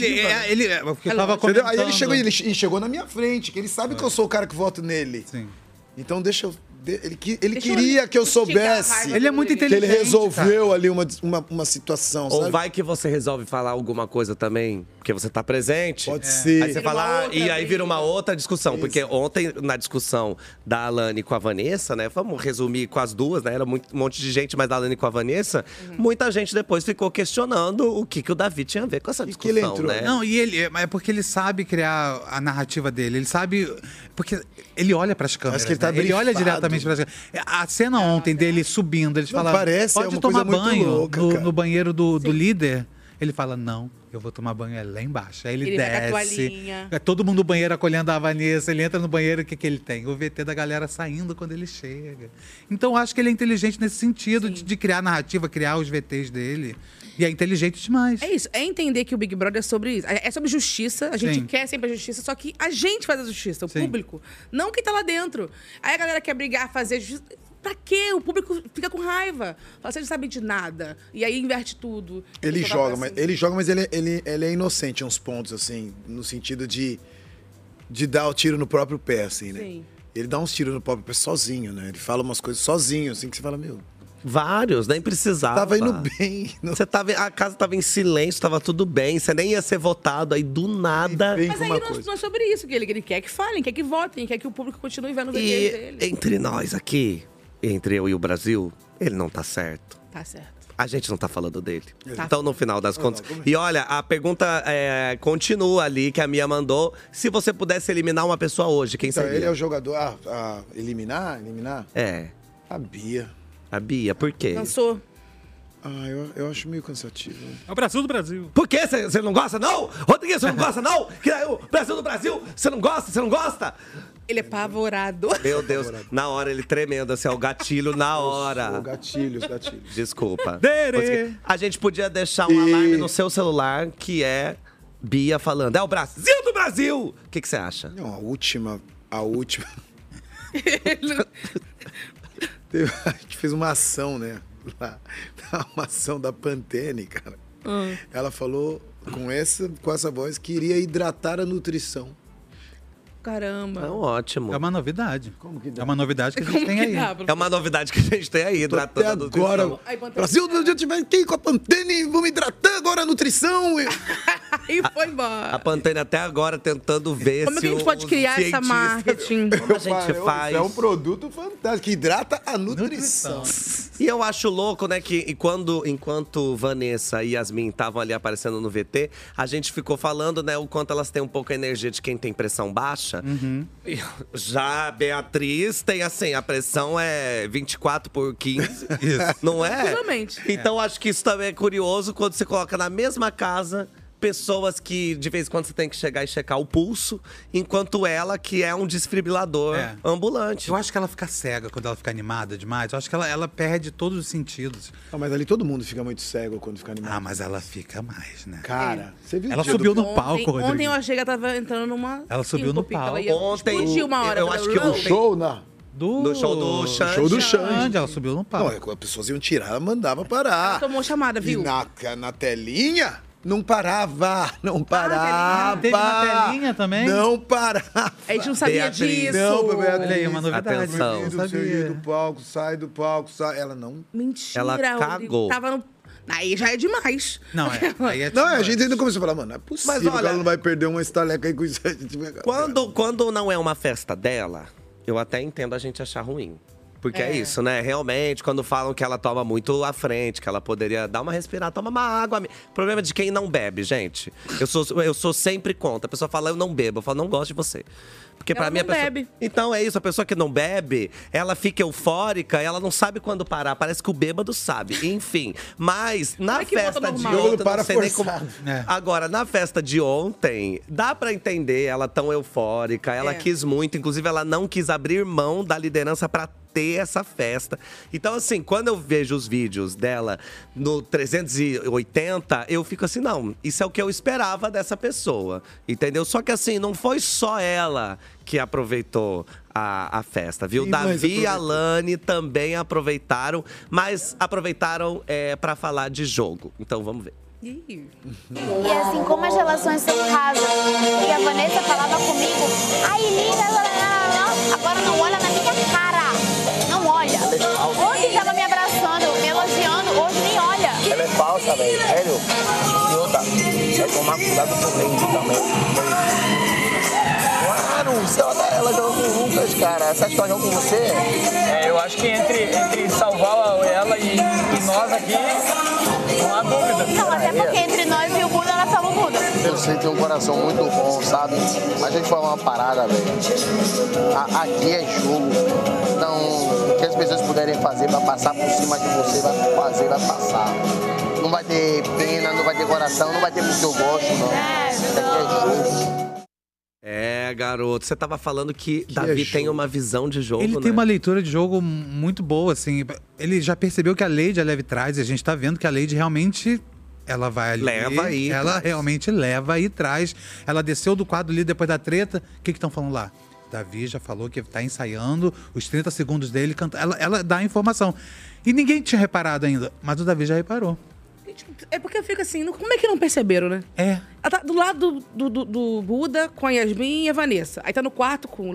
Aí ele chegou, ele chegou na minha frente, que ele sabe que eu sou o cara que voto nele. Sim. Então deixa eu... Ele queria que eu soubesse. Ele é muito inteligente. Que ele resolveu ali uma situação, Ou sabe? vai que você resolve falar alguma coisa também, porque você tá presente. Pode ser. Aí você fala, e aí vira uma outra discussão. Porque ontem, na discussão da Alane com a Vanessa, né? Vamos resumir com as duas, né? Era um monte de gente, mas da Alane com a Vanessa, muita gente depois ficou questionando o que o Davi tinha a ver com essa discussão, ele entrou. né? Não, e ele é porque ele sabe criar a narrativa dele. Ele sabe. Porque ele olha pras câmeras. Acho que ele tá Ele olha brifado. diretamente pras câmeras. A cena ontem dele subindo, eles falam, parece, pode é uma tomar coisa muito banho louca, no banheiro do líder. Ele fala, não, eu vou tomar banho lá embaixo. Aí ele vai com a desce. toalhinha. Todo mundo no banheiro acolhendo a Vanessa. Ele entra no banheiro, o que ele tem? O VT da galera saindo quando ele chega. Então eu acho que ele é inteligente nesse sentido de criar narrativa, criar os VTs dele. E é inteligente demais. É isso, é entender que o Big Brother é sobre isso. É sobre justiça, a gente quer sempre a justiça, só que a gente faz a justiça, o público, não quem tá lá dentro. Aí a galera quer brigar, fazer justiça. Pra quê? O público fica com raiva. Fala, vocês não sabem de nada. E aí inverte tudo. Ele joga, mas ele é inocente em uns pontos, assim, no sentido de dar o tiro no próprio pé, assim, né? Sim. Ele dá uns tiros no próprio pé sozinho, né? Ele fala umas coisas sozinho, assim, que você fala, meu... Vários, nem precisava. Tava indo bem. A casa tava em silêncio, tava tudo bem. Você nem ia ser votado, aí do nada... Mas aí não é sobre isso, que ele quer que falem, quer que votem, quer que o público continue vendo o VT dele. Entre nós aqui, entre eu e o Brasil, ele não tá certo. Tá certo. A gente não tá falando dele. Então, no final das contas... E olha, a pergunta continua ali, que a Mia mandou. Se você pudesse eliminar uma pessoa hoje, quem seria? Ele é o jogador... eliminar? É. A Bia. A Bia, por quê? Cansou. Eu acho meio cansativo. É o Brasil do Brasil. Por quê? Você não gosta, não? Rodrigues, você não gosta, não? Que é o Brasil do Brasil? Você não gosta? Você não gosta? Ele é apavorado. Meu Deus, na hora ele tremendo, assim, o gatilho na hora. Gatilhos. Desculpa. A gente podia deixar um alarme no seu celular, que é Bia falando, é o Brasil do Brasil! O que você acha? Não, a última... A gente fez uma ação, né? Uma ação da Pantene, cara. Ela falou com essa voz que iria hidratar a nutrição. Caramba. Então, ótimo. É uma novidade. Como que dá? É uma novidade que a gente tem aí. É uma novidade que a gente tem aí, hidratando a nutrição. Agora, Brasil, eu tive aqui com a Pantene, vou me hidratar agora a nutrição. E foi embora. A Pantene até agora tentando ver Como se que a gente pode criar essa marketing? Como a gente faz? É um produto fantástico, que hidrata a nutrição. E eu acho louco, né, que enquanto Vanessa e Yasmin estavam ali aparecendo no VT, a gente ficou falando, né, o quanto elas têm um pouco a energia de quem tem pressão baixa. E já a Beatriz tem, assim, a pressão é 24/15. Não é? Tranquilamente. Então acho que isso também é curioso quando você coloca na mesma casa pessoas que de vez em quando você tem que chegar e checar o pulso, enquanto ela, que é um desfibrilador ambulante. Eu acho que ela fica cega quando ela fica animada demais. Eu acho que ela perde todos os sentidos. Mas ali todo mundo fica muito cego quando fica animado. Ah, mas ela fica mais, né? Cara, você viu? Ela subiu no palco, Rodrigo. Ontem eu achei que ela tava entrando numa... Ela subiu no palco. Ontem, explodiu uma hora. eu acho que o show, né? No show do Xande. Show do Xande. Ela subiu no palco. Não, as pessoas iam tirar, ela mandava parar. Ela tomou chamada, viu? E na telinha, não parava. Não parava. Teve uma telinha também? Não parava. A gente não sabia disso. Não, Beatriz. Olha aí, uma novidade. Atenção. Você do palco, sai do palco, sai. Ela não... Mentira, Ela Rodrigo. cagou. Tava no... Aí já é demais. Não, aí é Não, a gente ainda começou a falar, mano, não é possível Mas que olha- ela não vai perder uma estaleca aí com isso. Quando não é uma festa dela, eu até entendo a gente achar ruim. Porque é isso, né? Realmente, quando falam que ela toma muito à frente, que ela poderia dar uma respirada, toma uma água. Problema de quem não bebe, gente. Eu sou sempre contra. A pessoa fala, eu não bebo. Eu falo, não gosto de você. Porque Ela pra mim não a pessoa... bebe. Então é isso, a pessoa que não bebe, ela fica eufórica, ela não sabe quando parar. Parece que o bêbado sabe. Enfim. Mas na que volta festa de normal. ontem, Para não sei nem como. forçado. Agora, na festa de ontem, dá pra entender ela tão eufórica. Ela quis muito, inclusive ela não quis abrir mão da liderança pra ter essa festa. Então, assim, quando eu vejo os vídeos dela no 380, eu fico assim, não, isso é o que eu esperava dessa pessoa, entendeu? Só que assim, não foi só ela que aproveitou a festa, viu? Sim, mas Davi e aproveitou. Alane também aproveitaram, mas aproveitaram pra falar de jogo. Então, vamos ver. E assim, como as relações são rasas, e a Vanessa falava comigo, ai, linda, agora não olha na minha cara, não olha. Ontem tava me abraçando, me elogiando, hoje nem olha. Ela é falsa, velho, sério. E outra, é tomar cuidado com o leite também. Claro, se ela joga com o Lucas, cara, você acha que ela joga com você? Eu acho que entre salvar ela e nós aqui, não há dúvida. Não, até porque entre nós e o Buda, ela salva o Buda. Você tem um coração muito bom, sabe? Mas a gente fala uma parada, velho. Aqui é jogo. Então, o que as pessoas puderem fazer pra passar por cima de você, vai fazer, vai passar. Não vai ter pena, não vai ter coração, não vai ter porque eu gosto, não. Isso aqui é jogo. É, garoto, você tava falando que Davi tem uma visão de jogo, Ele né? tem uma leitura de jogo muito boa, assim. Ele já percebeu que a Lady leva e traz, e a gente tá vendo que a Lady realmente... Ela vai ali. Leva e Ela traz. realmente leva e traz. Ela desceu do quadro ali depois da treta. O que estão falando lá? Davi já falou que tá ensaiando os 30 segundos dele. Ela dá a informação. E ninguém tinha reparado ainda, mas o Davi já reparou. É porque fica assim, como é que não perceberam, né? É. Ela tá do lado do Buda, com a Yasmin e a Vanessa. Aí tá no quarto com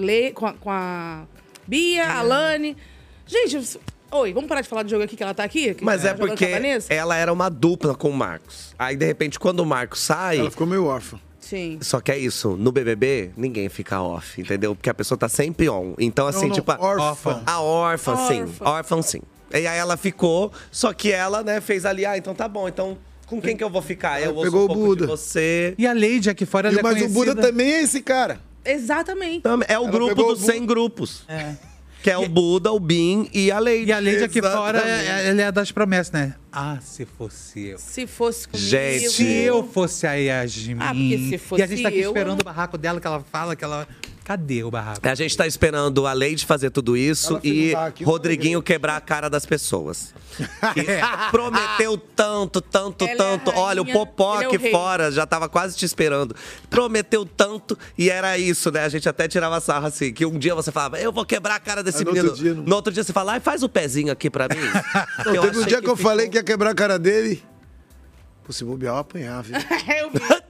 a Bia, a Alane. Gente, oi, vamos parar de falar de jogo aqui, que ela tá aqui? Mas é jogando porque com a Vanessa? ela era uma dupla com o Marcos. Aí, de repente, quando o Marcos sai... Ela ficou meio órfã. Sim. Só que é isso, no BBB, ninguém fica off, entendeu? Porque a pessoa tá sempre on. Então, assim, Não, tipo... órfã. A órfã, sim. Órfã, sim. E aí ela ficou, só que ela, né, fez ali, então tá bom, então com quem que eu vou ficar? Eu vou pegou um o pouco Buda. de você. E a Lady aqui fora, ela é Mas conhecida... o Buda também é esse cara. Exatamente. É o Ela grupo pegou dos o 100 grupos. Que é o Buda, o Bin e a Lady. E a Lady aqui fora, ela é a das promessas, né? Ah, se fosse eu. Se fosse comigo. Gente. Se eu fosse a Yasmin. Ah, porque se fosse e a gente tá aqui eu, esperando o barraco dela, que ela fala que ela... Cadê o barraco? A gente tá esperando a Lady fazer tudo isso Ela fez e um barraquinho Rodriguinho quebrar a cara das pessoas. Que prometeu tanto. Olha, o Popó ele é o aqui rei. fora já tava quase te esperando. Prometeu tanto e era isso, né? A gente até tirava sarro assim, que um dia você falava, eu vou quebrar a cara desse no menino. outro dia, não. No outro dia você fala, ai, faz o pezinho aqui pra mim. Não, teve um achei dia que eu ficou- falei que ia quebrar a cara dele. Pô, se bobear, eu apanhar, viu? Eu vi.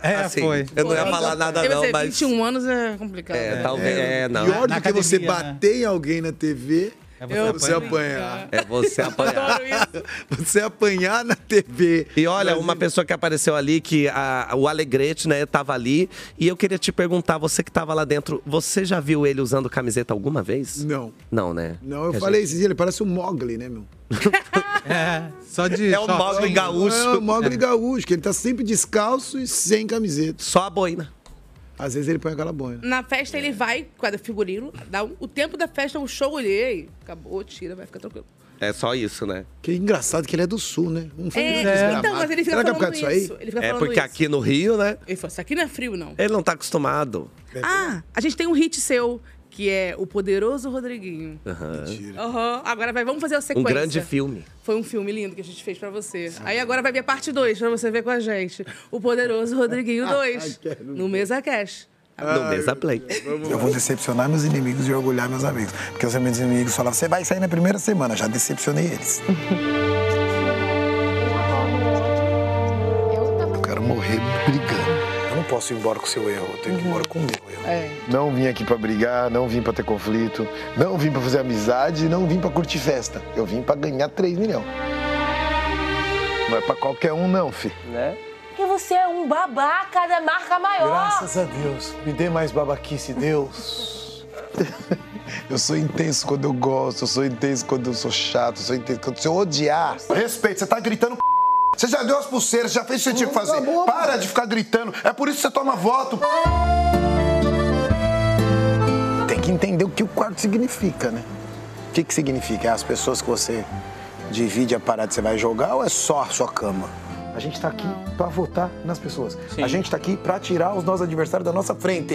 Foi. Eu não ia falar nada, não, mas. 21 anos é complicado. Talvez. Não. Pior Na do que você academia, né? bater em alguém na TV é você apanhar. É você apanhar. Você apanhar na TV. E olha, uma pessoa que apareceu ali, que o Alegrete, né, tava ali. E eu queria te perguntar, você que tava lá dentro, você já viu ele usando camiseta alguma vez? Não. Não, né? Não, eu falei esses dias, ele parece um Mogli, né, meu? Só de É o Mogli gaúcho. É o Mogli gaúcho, que ele tá sempre descalço e sem camiseta. Só a boina. Às vezes ele põe aquela boina. Na festa ele vai, cada figurino, dá o tempo da festa, o show, ele acabou, tira, vai ficar tranquilo. É só isso, né? Que engraçado que ele é do sul, né? Não foi muito Então, desgramado. mas ele fica Será que é falando por causa disso aí? isso. Ele fica É falando porque isso. aqui no Rio, né? Ele falou, isso aqui não é frio, não. Ele não tá acostumado. Ah, a gente tem um hit seu, que é O Poderoso Rodriguinho. Agora vamos fazer a Um sequência. grande filme. Foi um filme lindo que a gente fez pra você. Aí agora vai vir a parte 2 pra você ver com a gente. O Poderoso Rodriguinho 2. No Mesa Cash. No Mesa Play. Eu vou decepcionar meus inimigos e orgulhar meus amigos. Porque os meus inimigos falavam, você vai sair na primeira semana. Já decepcionei eles. Eu quero morrer brigando. Eu não posso ir embora com o seu erro. Eu tenho que ir embora com o meu erro. Não vim aqui pra brigar, não vim pra ter conflito, não vim pra fazer amizade, não vim pra curtir festa. Eu vim pra ganhar 3 milhões. Não é pra qualquer um não, fi. Né? Porque você é um babaca da marca maior. Graças a Deus. Me dê mais babaquice, Deus. Eu sou intenso quando eu gosto, eu sou intenso quando eu sou chato, eu sou intenso quando eu odiar. Respeito, você tá gritando. Você já deu as pulseiras, já fez o que você tinha que fazer. Para de ficar gritando. É por isso que você toma voto. Tem que entender o que o quarto significa, né? O que significa? É as pessoas que você divide a parada que você vai jogar ou é só a sua cama? A gente tá aqui pra votar nas pessoas. A gente tá aqui pra tirar os nossos adversários da nossa frente.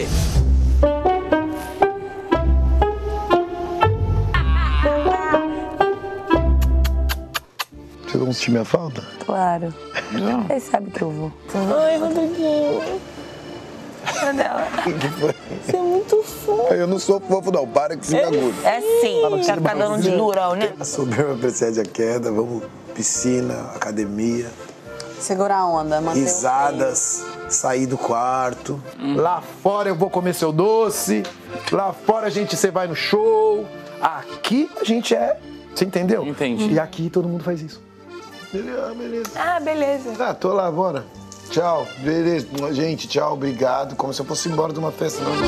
Vocês vão sentir minha falta? Claro. Você sabe que eu vou. Ai, Rodriguinho. Cadela? Você é muito fofo. Eu não sou fofo, não. Para com esse bagulho. É sim. Quer ficar dando de durão, né? Subir, precede a queda. Vamos, piscina, academia. Segurar a onda, manter Risadas, sair do quarto. Lá fora eu vou comer seu doce. Lá fora você vai no show. Aqui a gente é. Você entendeu? Entendi. E aqui todo mundo faz isso. Beleza. Ah, beleza. Ah, tô lá, bora. Tchau. Beleza. Gente, tchau, obrigado. Como se eu fosse embora de uma festa. Não.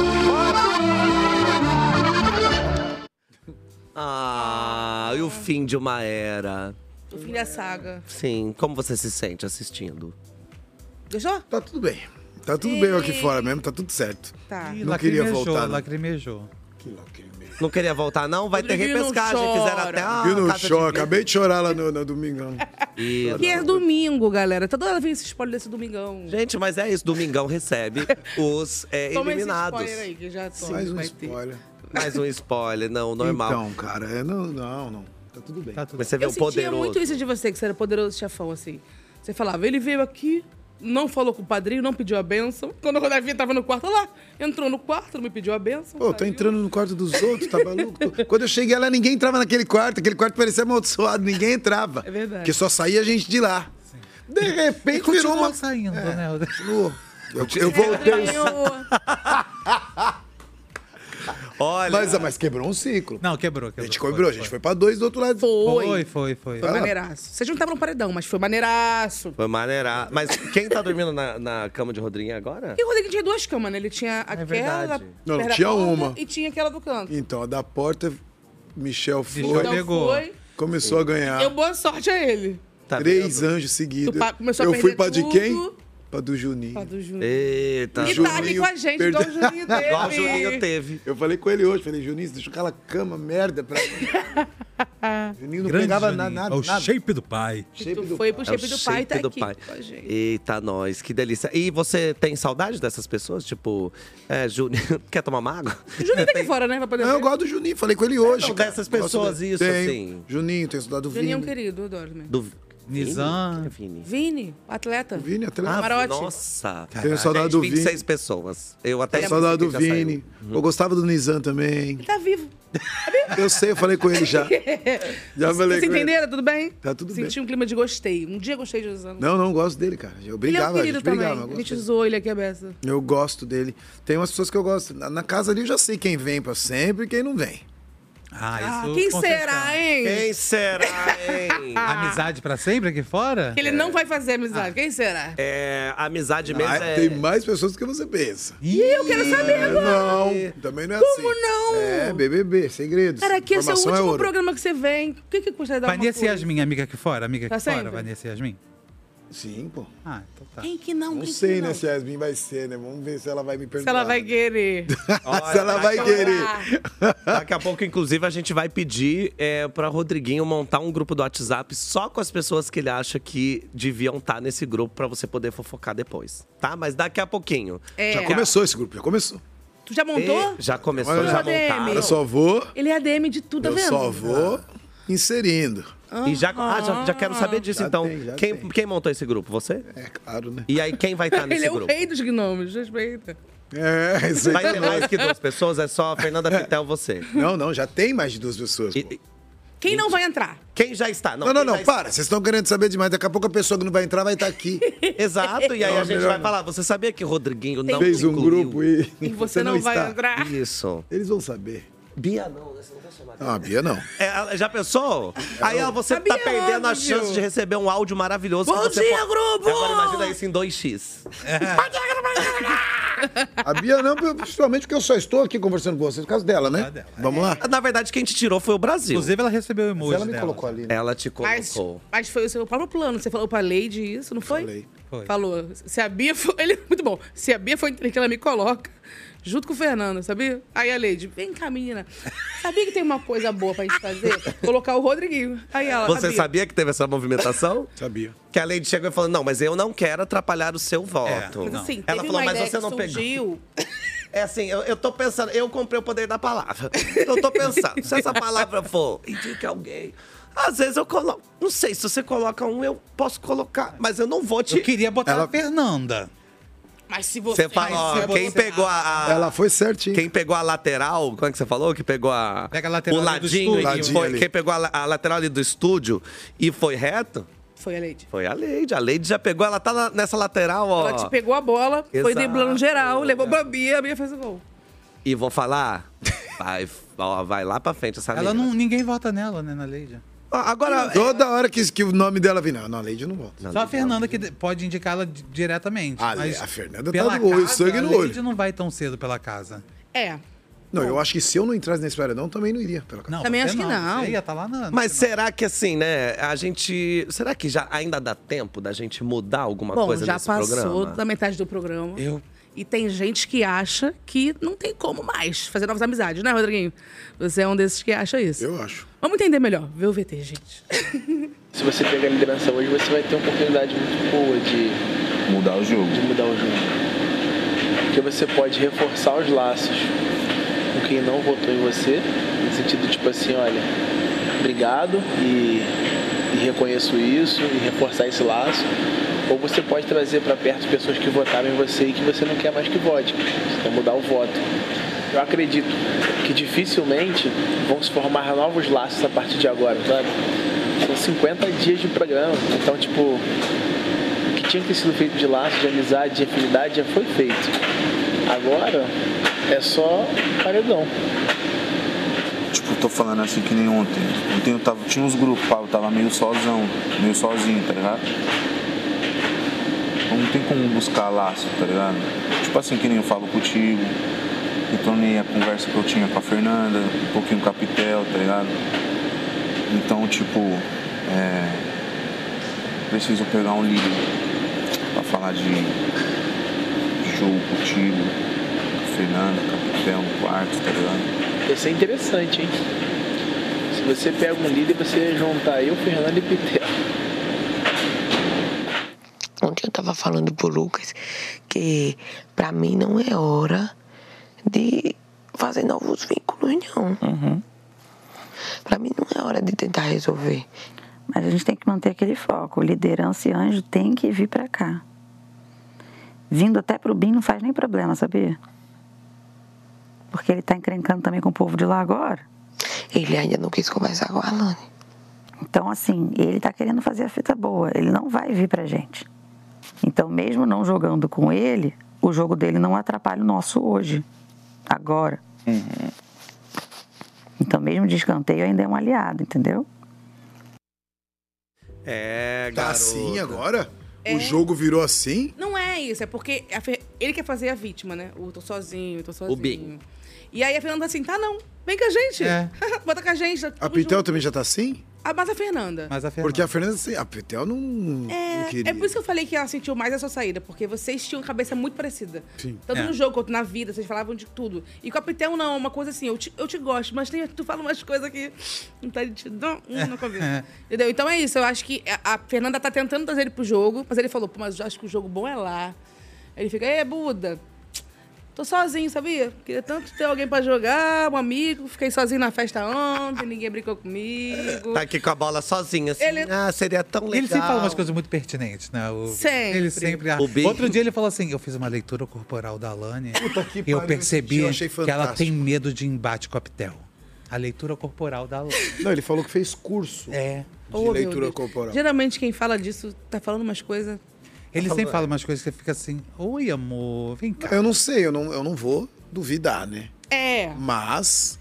Ah, e o fim de uma era. O fim da saga. Sim, como você se sente assistindo? Deixou? Tá tudo bem. Tá tudo bem aqui fora mesmo, tá tudo certo. Tá. Não queria voltar, não. Lacrimejou. Não queria voltar, não? Vai ter Rodriguinho não repescagem. chora. Fizeram até a Eu não casa de choro, vidro. acabei de chorar lá no domingão. Que é domingo, galera. Toda hora vem esse spoiler desse domingão. Gente, mas é isso. Domingão recebe os Toma eliminados. esse spoiler aí, que já tô. Mais um vai spoiler. Mais um spoiler, não, normal. Então, cara, não. Tá tudo bem. Mas você vê Eu o sentia poderoso. muito isso de você, que você era poderoso chefão, assim. Você falava, ele veio aqui, não falou com o padrinho, não pediu a bênção. Quando a Davi tava no quarto, lá, entrou no quarto, não me pediu a bênção. Pô, tá entrando no quarto dos outros, tá maluco? Quando eu cheguei lá, ninguém entrava naquele quarto. Aquele quarto parecia amaldiçoado, ninguém entrava. É verdade. Porque só saía gente de lá. De repente virou uma... saindo, né? Eu voltei... Olha. Mas quebrou um ciclo. Não, quebrou. A gente quebrou, a gente foi pra 2 do outro lado. Foi. Foi. Foi maneiraço. Vocês não estavam no paredão, mas foi maneiraço. Foi maneira. Mas quem tá dormindo na cama de Rodriguinho agora? E o Rodrigo tinha 2 camas, né? Ele tinha aquela verdade. Não, perto da tinha porta uma. E tinha aquela do canto. Então, a da porta, Michel foi. Então foi. Começou a ganhar. Deu boa sorte a ele. Tá 3 anjos seguidos. Começou a Eu fui perder pra de tudo. quem? Pra do Juninho. Pra do Juninho. Eita. E tá aqui com a gente, igual o Juninho teve. Igual o Juninho teve. Eu falei com ele hoje, falei, Juninho, deixa aquela cama merda pra mim. Juninho não Grande pegava Juninho. nada. É o shape do pai. Tu foi pro shape do pai e tá shape do aqui pai. com a gente. Eita, nós, que delícia. E você tem saudade dessas pessoas? Tipo, Juninho, quer tomar uma água? O Juninho tá aqui fora, né? Pra poder Não, eu ver. gosto do Juninho, falei com ele hoje. Não, cara. dessas pessoas, Gosto dele. isso, Tenho. assim. Juninho, tenho estudado o Juninho é um Vini. querido, eu adoro também. Nizam. Vini, atleta. Vini, atleta. Camarote. Nossa. Tenho saudade do Vini. 26 pessoas. Eu até Tenho saudade do Vini. Eu gostava do Nizam também. Ele tá vivo. Eu sei, eu falei com ele já. Já falei Vocês com ele. entenderam? Tudo bem? Tá tudo bem. Senti um clima de gostei. Um dia gostei de Nizam. Não, gosto dele, cara. Eu brigava, Ele é um querido também. brigava. A gente zoou ele aqui a beça. Eu gosto dele. Tem umas pessoas que eu gosto. Na casa ali eu já sei quem vem pra sempre e quem não vem. Isso quem com será, hein? Quem será, hein? Amizade pra sempre aqui fora? Ele não vai fazer amizade. Quem será? Amizade mesmo Tem mais pessoas do que você pensa. E eu quero saber agora. Não, também não é assim. Como não? É, BBB, segredos. Cara, aqui esse é o Informação último ouro. programa que você vem. O que custa dar uma Vanessa e coisa? Yasmin, amiga aqui fora? Amiga Tá aqui fora, sempre? Vanessa e Yasmin? Sim, pô. Então tá. Quem que não? Não Quem sei, que né, não? se a Yasmin vai ser, né? Vamos ver se ela vai me Se perguntar. ela vai querer. Se ela vai querer. Daqui a pouco, inclusive, a gente vai pedir pra Rodriguinho montar um grupo do WhatsApp só com as pessoas que ele acha que deviam estar nesse grupo pra você poder fofocar depois, tá? Mas daqui a pouquinho. Já começou esse grupo, já começou. Tu já montou? Já começou, Olha, já ADM. montaram. Eu só vou, Ele é ADM de tudo, tá vendo? inserindo. E já quero saber disso, Já então. tem, já Quem montou esse grupo? Você? É claro, né? E aí, quem vai estar nesse Ele é o grupo? rei dos gnomos, respeita. É, isso aí. Vai ter mais que 2 pessoas? É só a Fernanda Pitel, você. Não, já tem mais de 2 pessoas. pô. Quem não vai entrar? Quem já está? Não, quem já está? para. Vocês estão querendo saber demais. Daqui a pouco a pessoa que não vai entrar vai estar aqui. Exato, e aí Não, a gente melhor vai não. falar. Você sabia que o Rodriguinho não Fez um incluiu? grupo e E você não vai está. entrar? Isso. Eles vão saber. Bia não, você não vai chamar. Não, a Bia não. Já pensou? Aí você A tá Bia perdendo a óbvio. chance de receber um áudio maravilhoso. Bom que você dia, grupo! Agora imagina isso em 2x. A Bia não, principalmente porque eu só estou aqui conversando com vocês por causa dela, né? Vamos lá? Na verdade, quem te tirou foi o Brasil. Inclusive, ela recebeu o emoji Ela me dela. colocou ali, né? Ela te colocou. Mas foi o seu próprio plano. Você falou pra Lady isso, não foi? Falei. Foi. Falou. Se a Bia foi... Ele... Muito bom. Se a Bia foi que ela me coloca, junto com o Fernando, sabia? Aí a Lady, vem cá, menina. Sabia que tem uma coisa boa pra gente fazer? Colocar o Rodriguinho. Aí ela, Você Bia, sabia que teve essa movimentação? Sabia. Que a Lady chegou e falou, não, mas eu não quero atrapalhar o seu voto. Mas assim, Ela teve falou, uma mas ideia você que não pegou. surgiu. É assim, eu tô pensando, eu comprei o poder da palavra. Eu tô pensando, se essa palavra for indique alguém, às vezes eu coloco. Não sei, se você coloca um, eu posso colocar, mas eu não vou te. Eu queria botar a Fernanda. Mas se você... Você fala, ó, quem pegou Ela foi certinho. Quem pegou a lateral, como é que você falou? Que pegou Pega a lateral o ali do ladinho, estúdio. e Ladinho foi, ali. quem pegou a lateral ali do estúdio e foi reto, Foi a Lady. foi a Lady. A Lady já pegou, ela tá nessa lateral, ó. Ela te pegou a bola, foi Exato. driblando geral, levou pra Bia, a Bia fez o gol. E vou falar, vai lá pra frente essa Ela menina. não, ninguém vota nela, né, na Lady. Agora, Toda hora que o nome dela vir, não, a Lady não volta. Só a Fernanda que pode indicá-la diretamente. A mas Fernanda pela tá do olho, casa, sangue no a olho. Lady não vai tão cedo pela casa. É. Não, eu acho que se eu não entrasse nesse paredão, também não iria pela casa. Não, Também você acho que não. Você ia estar lá na... mas será que assim, né, a gente... Será que já ainda dá tempo da gente mudar alguma Bom, coisa já nesse passou programa? da metade do programa. Eu... E tem gente que acha que não tem como mais fazer novas amizades, né, Rodriguinho? Você é um desses que acha isso. Eu acho. Vamos entender melhor. Vê o VT, gente. Se você pegar a liderança hoje, você vai ter uma oportunidade muito boa de mudar o jogo. Porque você pode reforçar os laços com quem não votou em você, no sentido tipo assim, olha, obrigado e reconheço isso e reforçar esse laço. Ou você pode trazer para perto pessoas que votaram em você e que você não quer mais que vote. Você quer mudar o voto. Eu acredito que dificilmente vão se formar novos laços a partir de agora, sabe? São 50 dias de programa. Então, tipo, o que tinha que ter sido feito de laço, de amizade, de afinidade, já foi feito. Agora é só paredão. Tipo, tô falando assim que nem ontem. Ontem tinha uns grupos, eu tava meio sozinho, tá ligado? Não tem como buscar laço, tá ligado? Tipo assim, que nem eu falo contigo, retornei a conversa que eu tinha com a Fernanda, um pouquinho com a Pitel, tá ligado? Então, tipo, preciso pegar um líder pra falar de jogo contigo, com a Fernanda, com a Pitel no quarto, tá ligado? Isso é interessante, hein? Se você pega um líder, você juntar eu, Fernanda e Pitel. Ontem eu tava falando pro Lucas que pra mim não é hora de fazer novos vínculos, não. Pra mim não é hora de tentar resolver. Mas a gente tem que manter aquele foco. Liderança e anjo tem que vir pra cá. Vindo até pro BIM não faz nem problema, sabia? Porque ele tá encrencando também com o povo de lá agora. Ele ainda não quis conversar com a Alane. Então, assim, ele tá querendo fazer a fita boa. Ele não vai vir pra gente. Então, mesmo não jogando com ele, o jogo dele não atrapalha o nosso hoje. Agora. Então, mesmo de escanteio, ainda é um aliado, entendeu? Tá assim agora? O jogo virou assim? Não é isso, é porque ele quer fazer a vítima, né? O tô sozinho. O Bim. E aí a Fernanda assim, tá não, vem com a gente. Bota com a gente. A Pitel também já tá assim? Mas a Fernanda. Porque a Fernanda, a Pitel não queria. É por isso que eu falei que ela sentiu mais a sua saída, porque vocês tinham cabeça muito parecida. Sim. Tanto no jogo quanto na vida, vocês falavam de tudo. E com a Pitel não, uma coisa assim, eu te gosto, mas tu fala umas coisas que não tá te dando na cabeça. Entendeu? Então é isso, eu acho que a Fernanda tá tentando trazer ele pro jogo, mas ele falou, pô, mas eu acho que o jogo bom é lá. Aí ele fica, Buda, tô sozinho, sabia? Queria tanto ter alguém pra jogar, um amigo. Fiquei sozinho na festa ontem, ninguém brincou comigo. Tá aqui com a bola sozinho, assim. Seria tão legal. Ele sempre fala umas coisas muito pertinentes, né? Ele sempre... Outro dia ele falou assim, eu fiz uma leitura corporal da Alane e eu percebi que ela tem medo de embate com a Pitel. A leitura corporal da Alane. Não, ele falou que fez curso de leitura corporal. Geralmente quem fala disso tá falando umas coisas... Ele sempre fala umas coisas que você fica assim, oi amor, vem cá. Eu não sei, eu não vou duvidar, né? Mas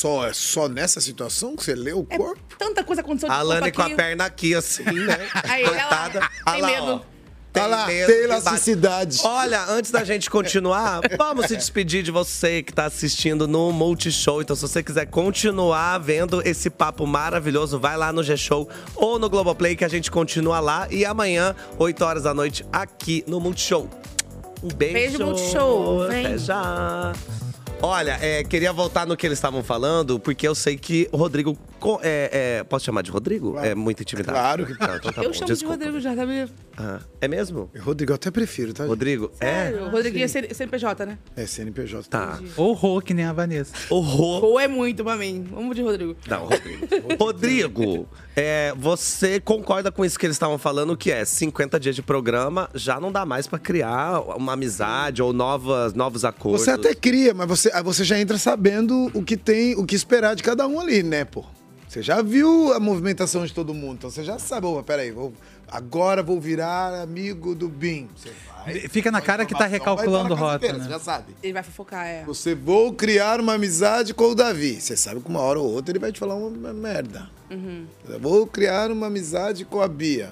só nessa situação que você lê o corpo? Tanta coisa aconteceu de a Alane com a perna aqui, assim, né? Aí ela tem medo. Olha lá, tem elasticidade. Olha, antes da gente continuar, vamos se despedir de você que tá assistindo no Multishow. Então, se você quiser continuar vendo esse papo maravilhoso, vai lá no G-Show ou no Globoplay, que a gente continua lá. E amanhã, 8 horas da noite, aqui no Multishow. Um beijo. Beijo, Multishow. Até já. Olha, queria voltar no que eles estavam falando, porque eu sei que o Rodrigo... posso chamar de Rodrigo? É muita intimidade. Claro que pode. Então tá eu bom, chamo desculpa. de Rodrigo já, sabe? É mesmo? Rodrigo eu até prefiro, tá? Rodrigo? Sério? O Rodriguinho é CNPJ, né? É CNPJ. Tá. Ou Rô, que nem a Vanessa. O Rô. Rô é muito pra mim. Vamos de Rodrigo. Não, Rodrigo. Rodrigo, você concorda com isso que eles estavam falando, que 50 dias de programa, já não dá mais pra criar uma amizade ou novos acordos? Você até cria, mas você já entra sabendo o que esperar de cada um ali, né, pô? Você já viu a movimentação de todo mundo, então você já sabe, peraí, agora vou virar amigo do Bim. Você vai, fica na cara que tá recalculando rota, né? Você já sabe. Ele vai fofocar, Você vou criar uma amizade com o Davi. Você sabe que uma hora ou outra ele vai te falar uma merda. Eu vou criar uma amizade com a Bia.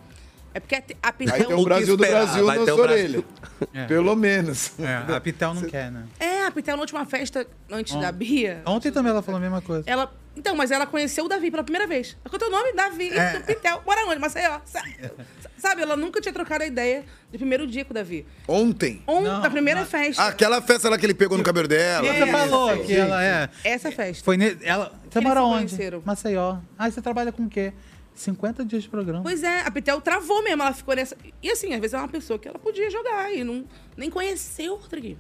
É porque a Pitel... Vai ter um Brasil do Brasil na sua orelha. Pelo menos. A Pitel não quer, né? A Pitel na última festa, antes da Bia... Ontem também ela falou a mesma coisa. Então, mas ela conheceu o Davi pela primeira vez. Qual é o teu nome? Davi. Pitel. Bora onde? Maceió. Sabe, ela nunca tinha trocado a ideia do primeiro dia com o Davi. Ontem? Da primeira festa. Aquela festa lá que ele pegou no cabelo dela. Você falou que ela é... Essa festa. Você mora onde? Maceió. Você trabalha com o quê? 50 dias de programa. Pois é, a Pitel travou mesmo, ela ficou nessa... E assim, às vezes é uma pessoa que ela podia jogar e nem conheceu o Rodriguinho.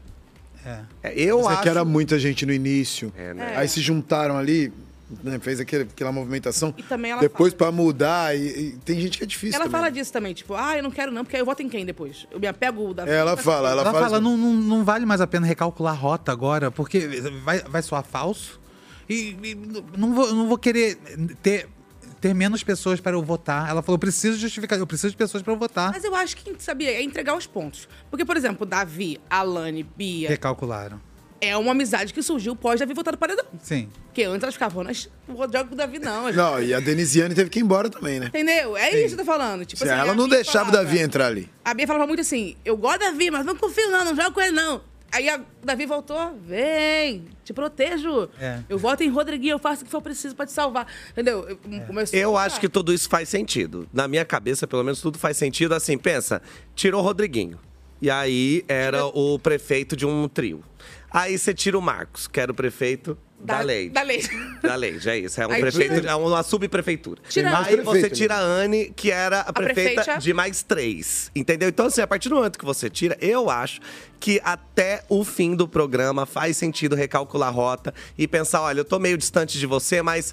Eu acho que era muita gente no início. né? Aí se juntaram ali, né, fez aquela movimentação. E também ela depois pra mudar, e tem gente que é difícil Ela também. fala disso também, tipo, eu não quero não, porque aí eu voto em quem depois? Eu me apego da... Ela fala, não vale mais a pena recalcular a rota agora, porque vai soar falso. E não vou querer ter menos pessoas para eu votar. Ela falou, eu preciso justificar, eu preciso de pessoas para eu votar. Mas eu acho que, sabia, é entregar os pontos. Porque, por exemplo, Davi, Alane, Bia... Recalcularam. É uma amizade que surgiu pós Davi voltar do paredão. Sim. Porque antes elas ficavam, não vou jogar com o Davi não. Não, e a Denisiane teve que ir embora também, né? Entendeu? É isso que eu tô falando. Tipo, assim, ela não deixava o Davi entrar ali. A Bia falava muito assim, eu gosto do Davi, mas não confio não jogo com ele não. Aí o Davi voltou, vem, te protejo. Eu voto em Rodriguinho, eu faço o que for preciso pra te salvar. Entendeu? Eu acho que tudo isso faz sentido. Na minha cabeça, pelo menos, tudo faz sentido. Assim, pensa, tirou o Rodriguinho. E aí era o prefeito de um trio. Aí você tira o Marcos, que era o prefeito da Leide. Da Leide, é isso. É um aí prefeito, é uma subprefeitura. Aí você tira a Anne, que era a prefeita de mais 3. Entendeu? Então, assim, a partir do momento que você tira, eu acho que até o fim do programa faz sentido recalcular a rota e pensar, olha, eu tô meio distante de você, mas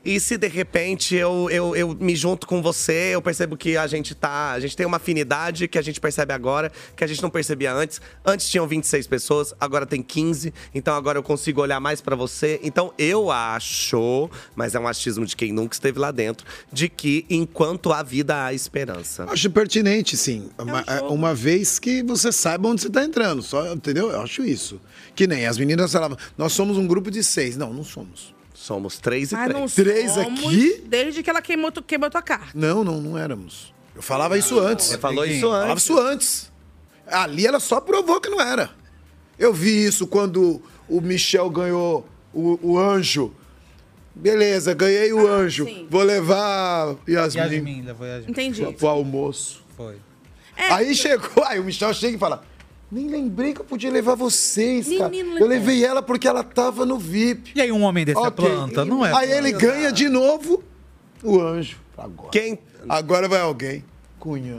E se de repente eu me junto com você, eu percebo que a gente tem uma afinidade que a gente percebe agora, que a gente não percebia antes. Antes tinham 26 pessoas, agora tem 15. Então agora eu consigo olhar mais pra você. Então eu acho, mas é um achismo de quem nunca esteve lá dentro, de que enquanto há vida há esperança. Acho pertinente, sim. Uma vez que você saiba onde você tá entrando, só, entendeu? Eu acho isso. Que nem as meninas falavam, nós somos um grupo de 6. Não somos. Somos 3 e 3. Não 3 somos aqui? Desde que ela queimou tua carta. Não éramos. Eu falava isso antes. Você falou isso antes. Falava isso antes. Ali ela só provou que não era. Eu vi isso quando o Michel ganhou o anjo. Beleza, ganhei o anjo. Sim. Vou levar Yasmin levou Yasmin. Entendi. pro almoço. Foi. Aí chegou, aí o Michel chega e fala: nem lembrei que eu podia levar vocês, cara. Menino, Eu levei ela porque ela tava no VIP. E aí um homem desse é Ok. planta, não é? Aí ele ganha de novo o anjo. Agora. Quem? Agora vai alguém. Cunha.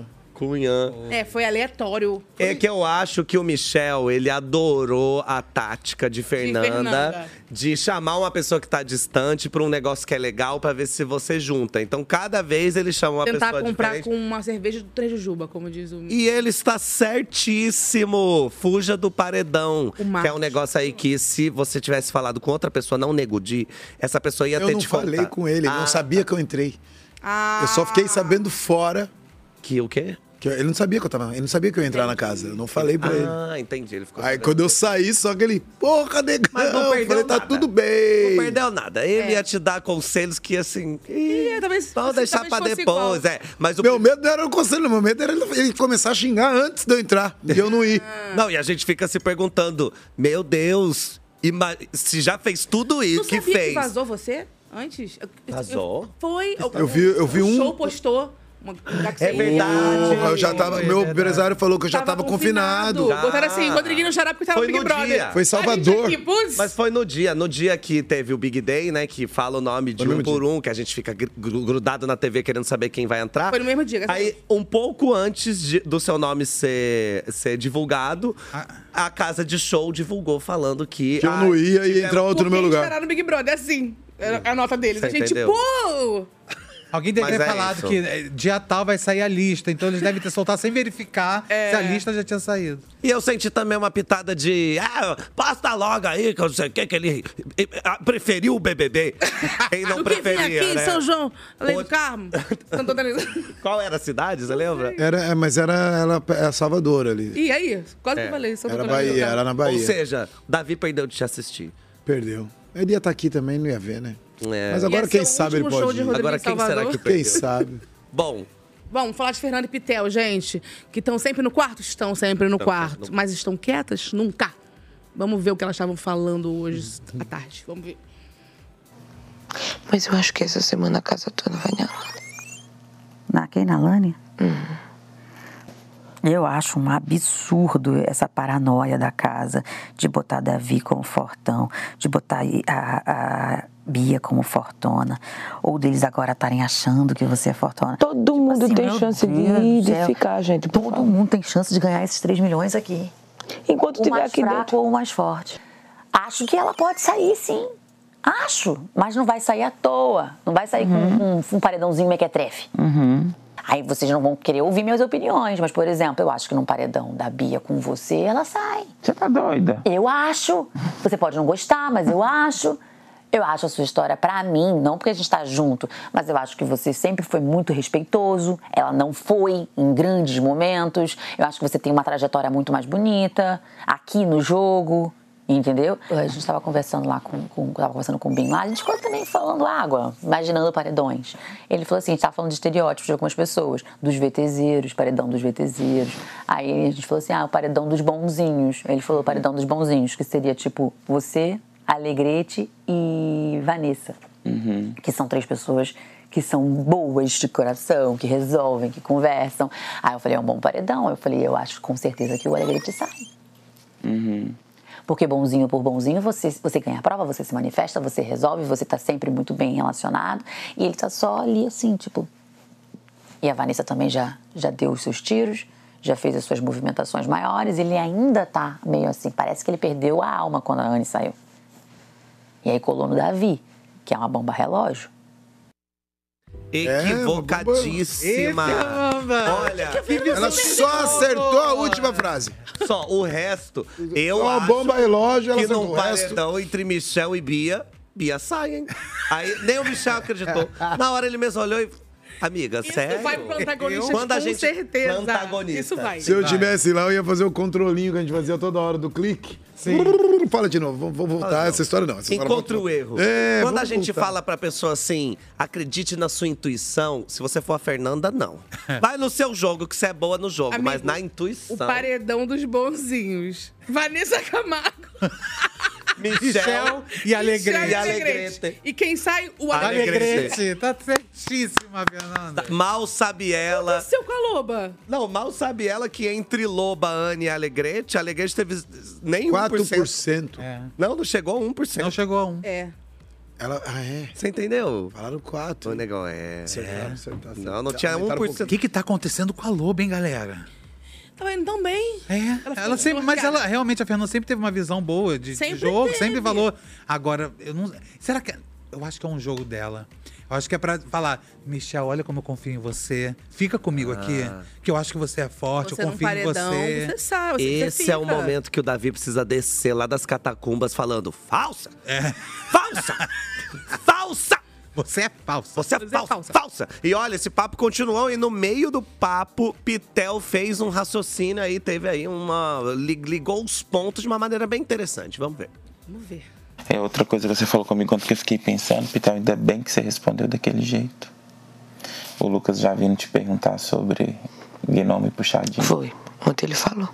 Foi aleatório. É que eu acho que o Michel, ele adorou a tática de Fernanda de chamar uma pessoa que tá distante pra um negócio que é legal pra ver se você junta. Então, cada vez ele chama uma Tentar pessoa comprar diferente. com uma cerveja do Trejujuba, como diz o... E ele está certíssimo. Fuja do paredão. Que é um negócio aí que, se você tivesse falado com outra pessoa, não nego de, essa pessoa ia ter te contar. Eu não falei com ele, ele não sabia que eu entrei. Eu só fiquei sabendo fora. Que o quê? Que ele não sabia que ele não sabia que eu ia entrar na casa. Eu não falei pra ele. Ah, entendi. Ele ficou Aí quando eu saí, só que ele, porra, negão. Mas não perdeu falei, tá nada. tudo bem. Não perdeu nada. Ele ia te dar conselhos que, assim... talvez, vamos deixar pra fosse depois. igual. Mas o Meu medo não era o conselho, meu medo era ele começar a xingar antes de eu entrar. E eu não ir. Não, e a gente fica se perguntando, meu Deus, se já fez tudo isso, Tu que sabia fez? que vazou você antes? Vazou? Foi. Eu vi o um- show postou. É verdade. Eu já tava, meu empresário falou que eu já tava confinado. Botaram assim, Rodriguinho no xará porque tava Foi no Big no Brother. dia. Foi em Salvador. A gente aqui, putz. Mas foi no dia que teve o Big Day, né? Que fala o nome de Foi no um mesmo por um, que a gente fica grudado na TV querendo saber quem vai entrar. Foi no mesmo dia. Aí, um pouco antes do seu nome ser divulgado, a casa de show divulgou falando que... Que eu não ia e ia entrar outro no meu Porque lugar. esperaram no Big Brother, assim. Era a nota deles. Você A gente, entendeu? pô... Alguém deve Mas ter é falado isso. que dia tal vai sair a lista, então eles devem ter soltado sem verificar se a lista já tinha saído. E eu senti também uma pitada de... posta logo aí, que eu não sei o que ele preferiu o BBB. Quem não Do que vem preferia, aqui em né? São João, além do Carmo. Santo Antônio. Qual era a cidade, você lembra? Mas era Salvador ali. E aí? Quase que eu falei. Santo Era Antônio. Bahia, era na Bahia. Ou seja, Davi perdeu de te assistir. Perdeu. Ele ia estar aqui também, não ia ver, né? É. Mas agora Ia quem ser o sabe ele último show pode de ir. Rodrigo Agora em quem será Salvador? que perdeu? Quem sabe? Bom, Vamos falar de Fernanda e Pitel, gente. Que estão sempre no quarto? Estão sempre no quarto. Mas estão quietas? Nunca. Vamos ver o que elas estavam falando hoje à tarde. Vamos ver. Mas eu acho que essa semana a casa toda vai na Lani. Quem? Na Lani? Eu acho um absurdo essa paranoia da casa de botar Davi como fortão, de botar a Bia como fortona, ou deles agora estarem achando que você é fortona. Todo mundo tem meu chance Deus do de céu. ficar, gente. por Todo favor. mundo tem chance de ganhar esses 3 milhões aqui. Enquanto O tiver mais aqui fraco dentro. ou o mais forte. Acho que ela pode sair, sim. Acho, mas não vai sair à toa. Não vai sair com um paredãozinho mequetrefe. Aí vocês não vão querer ouvir minhas opiniões, mas, por exemplo, eu acho que num paredão da Bia com você, ela sai. Você tá doida? Eu acho. Você pode não gostar, mas eu acho. Eu acho a sua história, pra mim, não porque a gente tá junto, mas eu acho que você sempre foi muito respeitoso. Ela não foi em grandes momentos. Eu acho que você tem uma trajetória muito mais bonita aqui no jogo. Entendeu? A gente estava conversando lá tava conversando com o Bin lá, a gente ficou também falando água, imaginando paredões. Ele falou assim, a gente estava falando de estereótipos de algumas pessoas, dos VTZeros, paredão dos VTZeros. Aí a gente falou assim, o paredão dos bonzinhos. Ele falou paredão dos bonzinhos, que seria tipo você, Alegrete e Vanessa. Que são 3 pessoas que são boas de coração, que resolvem, que conversam. Aí eu falei, é um bom paredão. Eu falei, eu acho com certeza que o Alegrete sai. Porque bonzinho por bonzinho, você ganha a prova, você se manifesta, você resolve, você tá sempre muito bem relacionado. E ele tá só ali assim, tipo... E a Vanessa também já deu os seus tiros, já fez as suas movimentações maiores. Ele ainda tá meio assim, parece que ele perdeu a alma quando a Anne saiu. E aí colou no Davi, que é uma bomba relógio. Equivocadíssima. Olha, ela só acertou a última frase. Só, o resto, eu Uma acho bomba relógio, ela que acertou num o resto. paredão entre Michel e Bia sai, hein? Aí nem o Michel acreditou. Na hora ele mesmo olhou e... Amiga, sério? Isso vai pro protagonista Quando a com gente... certeza. Protagonista. Isso vai. Se eu tivesse lá, eu ia fazer o controlinho que a gente fazia toda hora do clique. Sim. Fala de novo, vou voltar essa história não. Essa história Encontre o erro. Quando a gente fala pra pessoa assim, acredite na sua intuição, se você for a Fernanda, não. Vai no seu jogo, que você é boa no jogo, mas na intuição. O paredão dos bonzinhos. Vanessa Camargo. Michel e Alegrete. E quem sai? O Alegrete. Tá certíssima, Fernanda. Mal sabe ela. O que aconteceu com a Loba? Não, mal sabe ela que entre Loba, Anne e Alegrete, a Alegrete teve nem 4%. Não chegou a 1%. Não chegou a 1%. É. Ela, é. Você entendeu? Falaram 4. O negócio Acertaram. Não tinha 1%. O que tá acontecendo com a Loba, hein, galera? Tá indo tão bem. Ela sempre, mas ela realmente, a Fernanda sempre teve uma visão boa de jogo, sempre falou. Agora, eu não. Será que. Eu acho que é um jogo dela. Eu acho que é pra falar, Michel, olha como eu confio em você. Fica comigo aqui, que eu acho que você é forte, eu confio em você. Você sabe, Esse é o momento que o Davi precisa descer lá das catacumbas falando, falsa! Falsa! Falsa! Você é falsa. Você é falsa. Falsa. E olha, esse papo continuou e no meio do papo, Pitel fez um raciocínio aí, teve aí ligou os pontos de uma maneira bem interessante. Vamos ver. Vamos ver. É outra coisa que você falou comigo quando que eu fiquei pensando, Pitel, ainda bem que você respondeu daquele jeito. O Lucas já vindo te perguntar sobre Gnome e Puxadinho. Foi. Ontem ele falou.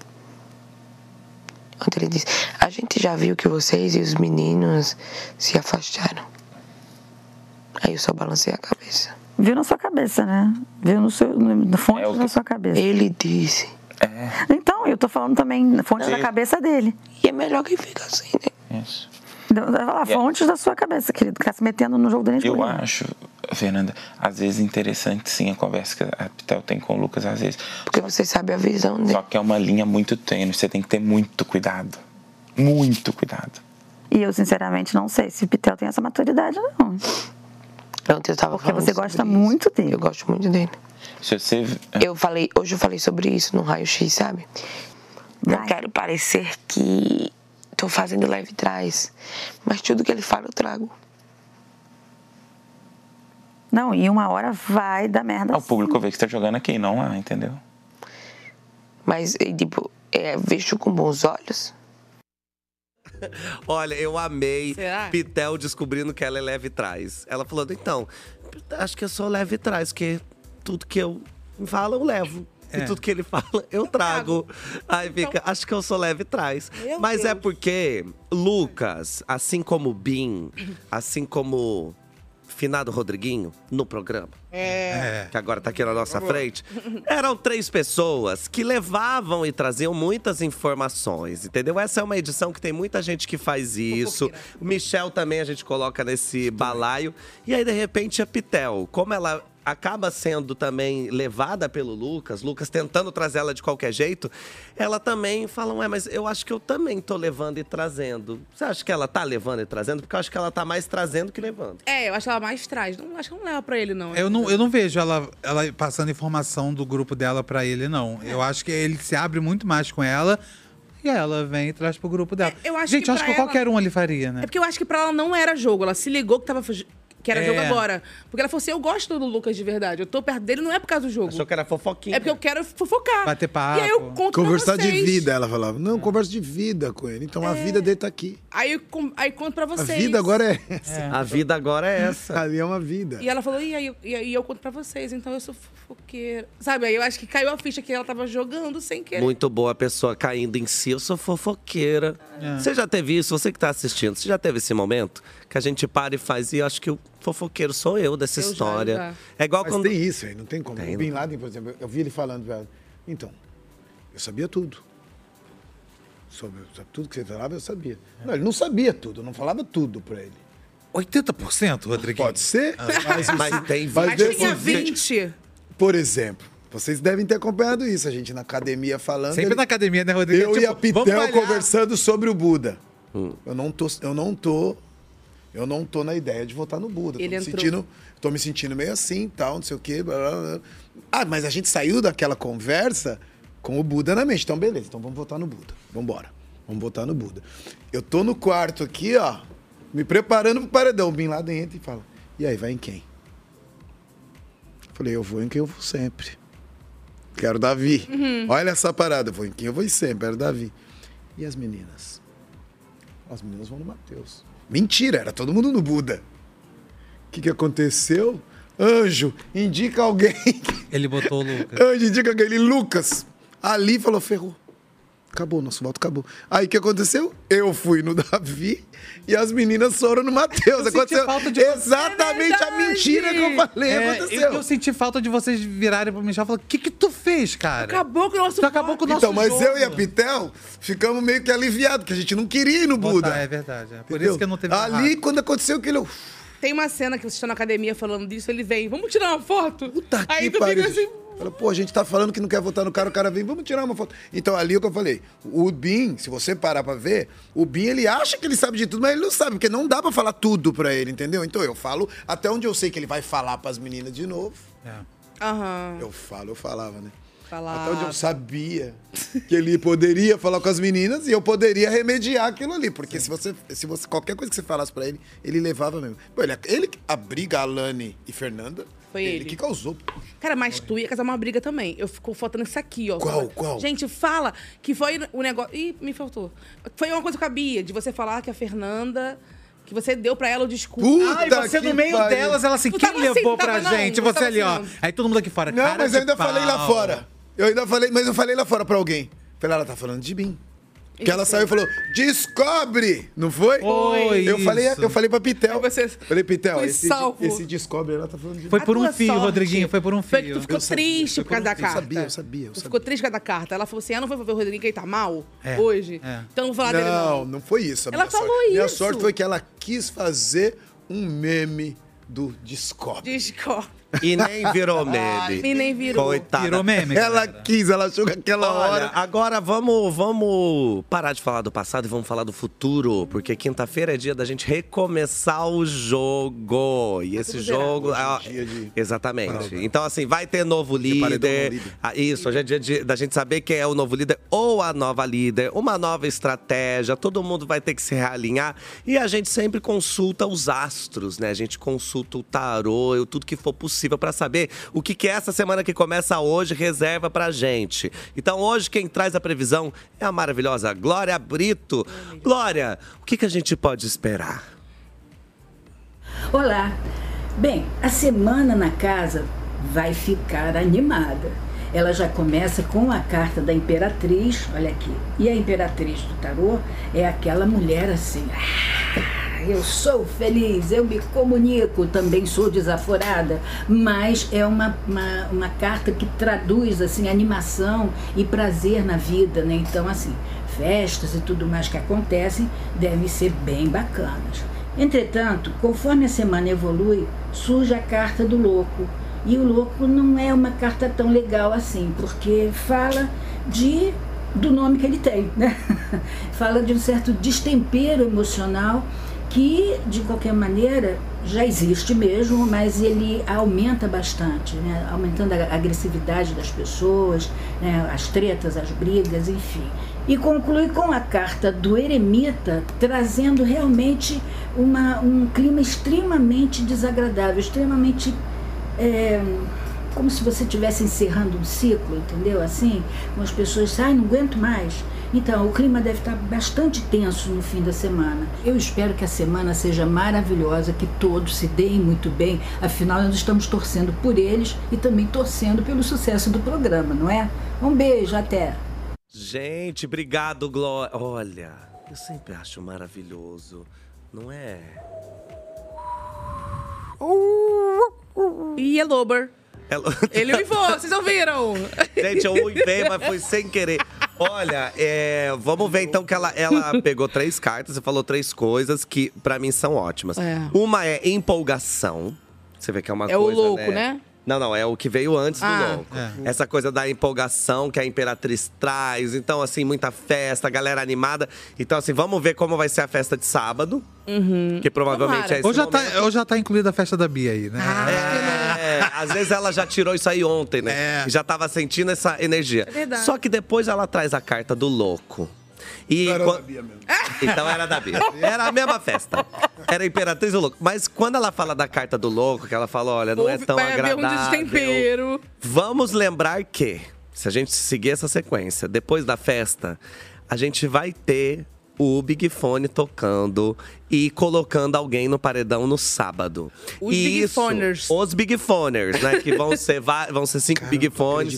Ontem ele disse, a gente já viu que vocês e os meninos se afastaram. Aí eu só balancei a cabeça. Viu na sua cabeça, né? Viu no fonte da sua cabeça. Ele disse. Então, eu tô falando também na fonte da cabeça dele. E é melhor que fica assim, né? Isso. Vai falar, fontes da sua cabeça, querido. Ficar se metendo no jogo da gente. Eu acho, Fernanda, às vezes interessante sim a conversa que a Pitel tem com o Lucas, às vezes. Porque você sabe a visão dele. Só que é uma linha muito tênue, você tem que ter muito cuidado. Muito cuidado. E eu, sinceramente, não sei se o Pitel tem essa maturidade, não. Ontem eu tava Porque você gosta muito dele. Eu gosto muito dele. Se você... Hoje eu falei sobre isso no raio-x, sabe? Não quero parecer que tô fazendo leve trás, mas tudo que ele fala eu trago. Não, e uma hora vai dar merda. O público vê que você tá jogando aqui, não lá, entendeu? Mas, tipo, visto com bons olhos. Olha, eu amei Pitel descobrindo que ela é leve trás. Ela falou, então, acho que eu sou leve trás, porque tudo que eu falo, eu levo. E tudo que ele fala, eu trago. Aí fica, acho que eu sou leve trás. Mas é porque Lucas, assim como o Bin, assim como finado Rodriguinho, no programa, que agora tá aqui na nossa frente, eram 3 pessoas que levavam e traziam muitas informações, entendeu? Essa é uma edição que tem muita gente que faz isso. O Michel também a gente coloca nesse balaio. E aí, de repente, a Pitel, como ela acaba sendo também levada pelo Lucas tentando trazer ela de qualquer jeito, ela também fala, mas eu acho que eu também tô levando e trazendo. Você acha que ela tá levando e trazendo? Porque eu acho que ela tá mais trazendo que levando. Eu acho que ela mais traz. Não, acho que não leva pra ele, não. Eu não vejo ela passando informação do grupo dela pra ele, não. Eu acho que ele se abre muito mais com ela. E ela vem e traz pro grupo dela. Gente, acho que qualquer um ali faria, né? É porque eu acho que pra ela não era jogo. Ela se ligou que era jogo agora. Porque ela falou assim, eu gosto do Lucas de verdade. Eu tô perto dele, não é por causa do jogo. Achou que era fofoquinha. É porque eu quero fofocar. Bater papo. E aí eu conto Conversar pra vocês. de vida, ela falava. Não, conversa de vida com ele. Então a vida dele tá aqui. Aí conto pra vocês. A vida agora é essa. A vida agora é essa. Ali é uma vida. E ela falou, e aí eu conto pra vocês, então eu sou fofoqueira. Sabe, aí eu acho que caiu a ficha que ela tava jogando sem querer. Muito boa a pessoa caindo em si, eu sou fofoqueira. Você já teve isso, você que tá assistindo, você já teve esse momento? Que a gente para e faz, e eu acho que o fofoqueiro sou eu dessa história. Já. É igual Mas quando... tem isso aí, não tem como. Tem, O Bin Laden, por exemplo, eu vi ele falando, velho. Então, eu sabia tudo. Sobre tudo que você falava, eu sabia. Não, ele não sabia tudo, eu não falava tudo pra ele. 80%, Rodriguinho? Pode ser. Mas tem 20. Mas tinha 20. Por exemplo, vocês devem ter acompanhado isso, a gente na academia falando. Sempre na academia, né, Rodrigo? Eu e a Pitel conversando sobre o Buda. Eu não tô eu não tô na ideia de votar no Buda. Ele Tô me sentindo meio assim, tal, não sei o quê. Blá, blá, blá. Ah, mas a gente saiu daquela conversa com o Buda na mente. Então, beleza, então vamos votar no Buda. Vambora, vamos votar no Buda. Eu tô no quarto aqui, ó, me preparando pro paredão. O Bin Laden entra e fala, e aí, vai em quem? Falei, eu vou em quem eu vou sempre. Quero Davi. Olha essa parada, eu vou em quem eu vou sempre, quero Davi. E as meninas? As meninas vão no Matheus. Mentira, era todo mundo no Buda. O que aconteceu? Anjo, indica alguém. Ele botou o Lucas. Anjo, indica alguém. Lucas. Ali falou, ferrou. Acabou, nosso voto acabou. Aí o que aconteceu? Eu fui no Davi e as meninas foram no Matheus. Aconteceu exatamente a mentira que eu falei. Aconteceu. Eu senti falta de vocês virarem pro Michel e falar, o que tu fez, cara? Acabou com o nosso acabou com o nosso Então, mas jogo. eu e a Pitel ficamos meio que aliviados, porque a gente não queria ir no Buda. É verdade. É. Por Entendeu? isso que eu não teve Ali, quando aconteceu aquilo... Tem uma cena que vocês estão na academia falando disso, ele vem, vamos tirar uma foto? Puta Aí que tu fica pariu. assim... Fala, pô, a gente tá falando que não quer votar no cara, o cara vem, vamos tirar uma foto. Então, ali é o que eu falei. O Bin, se você parar pra ver, o Bin, ele acha que ele sabe de tudo, mas ele não sabe, porque não dá pra falar tudo pra ele, entendeu? Então, eu falo até onde eu sei que ele vai falar pras meninas de novo. Aham. Eu falava, né? Falava. Até onde eu sabia que ele poderia falar com as meninas e eu poderia remediar aquilo ali. Porque se você qualquer coisa que você falasse pra ele, ele levava mesmo. Pô, ele a briga, Alane e Fernanda, Foi ele que causou. Cara, mas tu ia casar uma briga também. Eu fico faltando isso aqui, ó. Qual? Gente, fala que foi o negócio... Ih, me faltou. Foi uma coisa que cabia, de você falar que a Fernanda... Que você deu pra ela o discurso. Ai, você no meio delas, ela assim, Tu quem tava levou assim, pra tava gente? não, Você ali, ó. assim, Aí todo mundo aqui fora, Não, cara mas de eu ainda pau. falei lá fora. Mas eu falei lá fora pra alguém. Falei, ela tá falando de mim. Que ela saiu e falou, descobre! Não foi? Foi Eu falei pra Pitel. Falei, Pitel, foi esse descobre, ela tá falando de mim. Foi por um fio, sorte Rodriguinho, foi por um Foi que fio. tu ficou triste por causa da carta. Eu sabia. Tu ficou triste por causa da carta. Ela falou assim, não foi ver o Rodriguinho que ele tá mal É, hoje? é. Então não vou falar dele, não. Não foi isso. Ela falou isso. Minha sorte foi que ela quis fazer um meme do Descobre. E nem virou meme. E nem virou. Coitada. Virou meme, Ela quis, ela achou que aquela hora... Agora vamos parar de falar do passado e vamos falar do futuro. Porque quinta-feira é dia da gente recomeçar o jogo. E esse jogo... Exatamente. Então, assim, vai ter novo líder. Isso, hoje é dia da gente saber quem é o novo líder ou a nova líder. Uma nova estratégia. Todo mundo vai ter que se realinhar. E a gente sempre consulta os astros, né? A gente consulta o tarô, tudo que for possível para saber o que essa semana que começa hoje reserva pra gente. Então hoje quem traz a previsão é a maravilhosa Glória Brito. Glória, o que a gente pode esperar? Olá. Bem, a semana na casa vai ficar animada. Ela já começa com a carta da Imperatriz, olha aqui. E a Imperatriz do tarô é aquela mulher assim... eu sou feliz, eu me comunico, também sou desaforada, mas é uma carta que traduz assim animação e prazer na vida, né? Então assim, festas e tudo mais que acontecem devem ser bem bacanas. Entretanto, conforme a semana evolui, surge a carta do louco. E o louco não é uma carta tão legal assim, porque fala do nome que ele tem, né? Fala de um certo destempero emocional que, de qualquer maneira, já existe mesmo, mas ele aumenta bastante, né? Aumentando a agressividade das pessoas, né? As tretas, as brigas, enfim. E conclui com a carta do eremita, trazendo realmente um clima extremamente desagradável, extremamente... como se você estivesse encerrando um ciclo, entendeu? Assim, as pessoas não aguento mais. Então, o clima deve estar bastante tenso no fim da semana. Eu espero que a semana seja maravilhosa, que todos se deem muito bem. Afinal, nós estamos torcendo por eles e também torcendo pelo sucesso do programa, não é? Um beijo, até! Gente, obrigado, Glória. Olha, eu sempre acho maravilhoso, não é? E é Lober. Ele uivou, vocês ouviram? Gente, eu uivei, mas foi sem querer. Olha, vamos ver então que ela pegou 3 cartas e falou 3 coisas que pra mim são ótimas. Uma é empolgação. Você vê que é uma coisa, o louco, né? Não, é o que veio antes do louco. Essa coisa da empolgação que a Imperatriz traz. Então, assim, muita festa, galera animada. Então, assim, vamos ver como vai ser a festa de sábado. Que provavelmente é esse Ou já tá incluída a festa da Bia aí, né? Às vezes ela já tirou isso aí ontem, né? E já tava sentindo essa energia. É verdade. Só que depois ela traz a carta do louco. E Era da Bia mesmo. Então era da Bia. Era a mesma festa. Era a Imperatriz do Louco. Mas quando ela fala da carta do louco, que ela fala, olha, não é tão vai haver agradável. um destempero. Vamos lembrar que, se a gente seguir essa sequência, depois da festa, a gente vai ter o Big Fone tocando e colocando alguém no paredão no sábado. Os Big Foners. Os Big Foners, né? Que vão ser 5 Big Fones.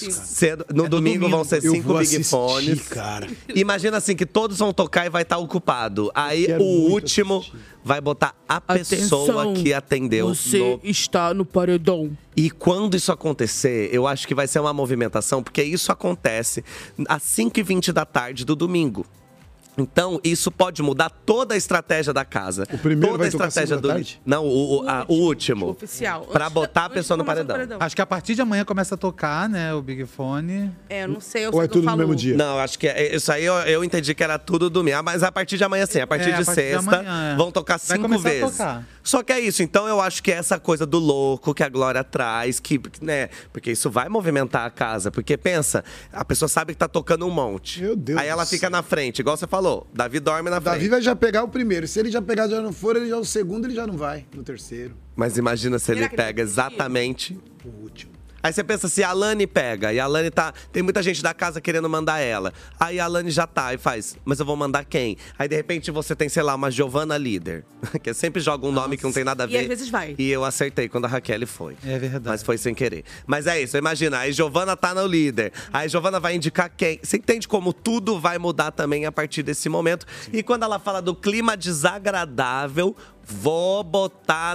No domingo vão ser 5 Big Fones. Cara. Imagina assim, que todos vão tocar e vai estar ocupado. Aí o último vai botar a pessoa que atendeu. Você está no paredão. E quando isso acontecer, eu acho que vai ser uma movimentação, porque isso acontece às 5h20 da tarde do domingo. Então, isso pode mudar toda a estratégia da casa. O primeiro toda vai a tocar estratégia 5 da tarde? Não, o último. Oficial. Pra botar a pessoa no paredão. Acho que a partir de amanhã começa a tocar, né, o Big Fone. Eu não sei, eu Ou sei é que tudo eu no falo. mesmo dia? Não, acho que isso aí eu entendi que era tudo domingo. Mas a partir de amanhã, sim. A partir de sexta, amanhã, vão tocar vai 5 começar a vezes. tocar. Só que é isso. Então, eu acho que essa coisa do louco que a Glória traz, que, né? Porque isso vai movimentar a casa. Porque pensa, a pessoa sabe que tá tocando um monte. Meu Deus Aí ela do fica na frente, igual você falou. Davi dorme na frente. Davi vai já pegar o primeiro. Se ele já pegar, já não for, ele já o segundo, ele já não vai no terceiro. Mas imagina se ele pega exatamente o último. Aí você pensa se a Alane pega, e a Alane tá. Tem muita gente da casa querendo mandar ela. Aí a Alane já tá e faz, mas eu vou mandar quem? Aí de repente você tem, sei lá, uma Giovana líder, que sempre joga um nome que não tem nada a ver. E às vezes vai. E eu acertei quando a Raquel foi. É verdade. Mas foi sem querer. Mas é isso, imagina, aí Giovana tá no líder. Aí Giovana vai indicar quem? Você entende como tudo vai mudar também a partir desse momento. E quando ela fala do clima desagradável, vou botar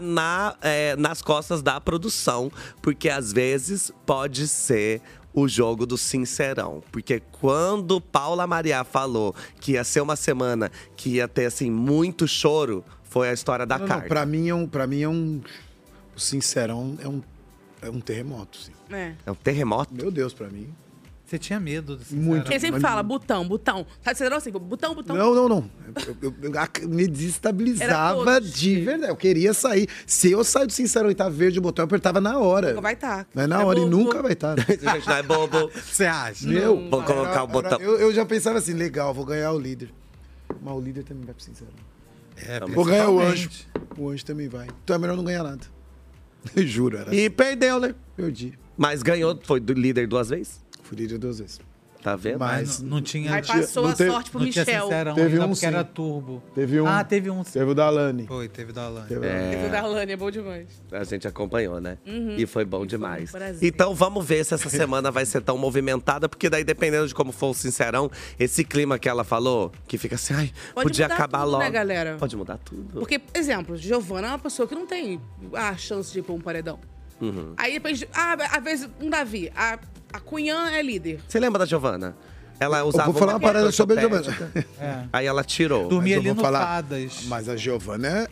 nas costas da produção, porque às vezes pode ser o jogo do sincerão. Porque quando Paula Maria falou que ia ser uma semana que ia ter, assim, muito choro, foi a história da carta. Pra mim é um... O sincerão é um terremoto, sim. É um terremoto? Meu Deus, pra mim. Você tinha medo desse Muito. Ele sempre fala, botão. Tá de assim, botão. Não. Eu me desestabilizava de verdade. Eu queria sair. Se eu sair do sincerão e tá verde o botão, eu apertava na hora. Nunca vai estar. Mas na hora, e nunca vai estar. Gente, não é bobo. Você acha? Meu, vou colocar o botão. Eu já pensava assim, legal, vou ganhar o líder. Mas o líder também vai pro sincerão. Vou principalmente. ganhar o anjo. O anjo também vai. Então é melhor não ganhar nada. Eu juro. Era E perdeu, né? Perdi. Mas ganhou, foi do líder 2 vezes? Fui líder 2 vezes. Tá vendo? Mas não tinha. Aí passou não a teve- sorte pro não tinha Michel. sincerão Teve ainda, um, porque sim. era turbo. Teve um. Ah, teve um. Teve o da Alane. Foi, teve da Alane. Esse da Alane é bom demais. A gente acompanhou, né? E foi bom demais. prazer. Então vamos ver se essa semana vai ser tão movimentada, porque daí, dependendo de como for o sincerão, esse clima que ela falou, que fica assim, ai, Pode podia mudar acabar tudo, logo. né, galera? Pode mudar tudo. Porque, exemplo, Giovana é uma pessoa que não tem a chance de ir pra um paredão. Uhum. Aí depois, às vezes, um Davi. A Cunhã é líder. Você lembra da Giovana? Ela Eu usava vou falar uma parada sobre a Giovana. Aí ela tirou. Dormia Mas eu ali vou no falar, Fadas. Mas a Giovana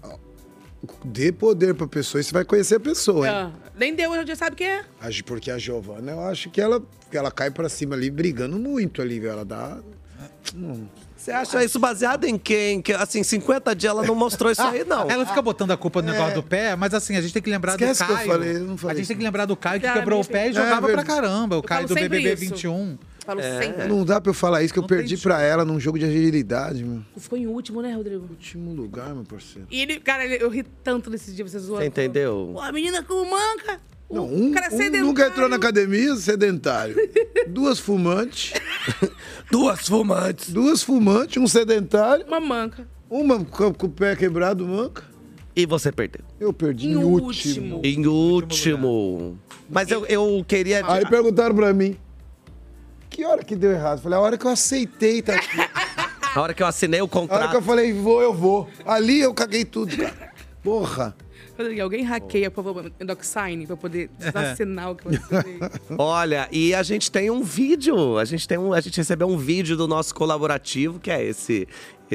dê poder pra pessoa e você vai conhecer a pessoa, hein? Nem deu, já sabe quem é. Porque a Giovana, eu acho que ela cai pra cima ali, brigando muito ali, viu? Ela dá... Você acha isso baseado em quem? Que, assim, 50 dias ela não mostrou isso aí, não. Ela fica botando a culpa no negócio do pé, mas assim, a gente tem que lembrar Esquece do que eu Caio. falei, eu não falei A gente isso. tem que lembrar do Caio que Cara, quebrou o pé e jogava pra verdade. caramba. O Caio falo do sempre BBB isso. 21. Falo sempre. Não dá pra eu falar isso, que eu perdi pra ela num jogo de agilidade, meu. Ficou em último, né, Rodrigo? Último lugar, meu parceiro. E ele, cara, eu ri tanto nesse dia, você zoou. Você entendeu? Pô, a menina como manca. Não, O cara é sedentário. nunca entrou na academia, sedentário. Duas fumantes. Duas fumantes, um sedentário. Uma manca. Uma com o pé quebrado, manca. E você perdeu. Eu perdi em último. Em último. Mas eu queria... Aí perguntaram pra mim, que hora que deu errado? Falei, a hora que eu aceitei tá aqui. A hora que eu assinei o A hora contrato... que eu falei, eu vou. Ali eu caguei tudo, cara. Porra. Rodriguinho, alguém hackeia, por favor, o DocSign pra poder dar sinal que você veio. Olha, e a gente tem um vídeo. A gente recebeu um vídeo do nosso colaborativo, que é esse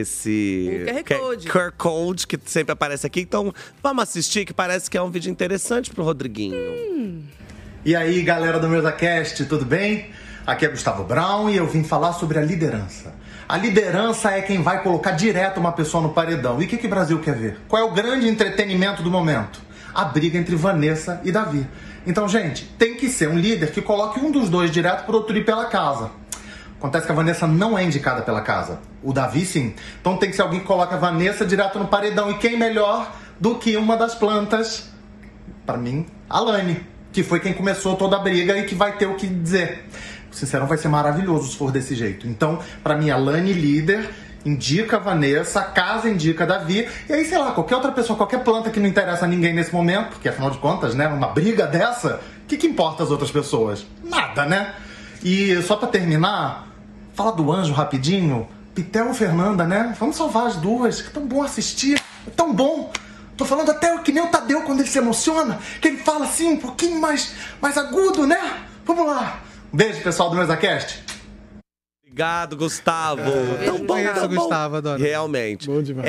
QR Code que sempre aparece aqui. Então, vamos assistir, que parece que é um vídeo interessante pro Rodriguinho. E aí, galera do MesaCast, tudo bem? Aqui é Gustavo Brown e eu vim falar sobre a liderança. A liderança é quem vai colocar direto uma pessoa no paredão. E o que o Brasil quer ver? Qual é o grande entretenimento do momento? A briga entre Vanessa e Davi. Então, gente, tem que ser um líder que coloque um dos dois direto por outro ir pela casa. Acontece que a Vanessa não é indicada pela casa. O Davi, sim. Então tem que ser alguém que coloque a Vanessa direto no paredão. E quem melhor do que uma das plantas, pra mim, a Lani, que foi quem começou toda a briga e que vai ter o que dizer. O Sincerão vai ser maravilhoso se for desse jeito. Então, pra mim, a Lani líder, indica a Vanessa, a casa indica a Davi. E aí, sei lá, qualquer outra pessoa, qualquer planta que não interessa a ninguém nesse momento, porque afinal de contas, né, uma briga dessa, o que importa as outras pessoas? Nada, né? E só pra terminar, fala do anjo rapidinho. Pitel ou Fernanda, né? Vamos salvar as duas, que é tão bom assistir, é tão bom. Tô falando até que nem o Tadeu quando ele se emociona, que ele fala assim um pouquinho mais agudo, né? Vamos lá. Um beijo, pessoal do MesaCast. Obrigado, Gustavo. Tão bom, Gustavo, adoro. Realmente. Bom demais.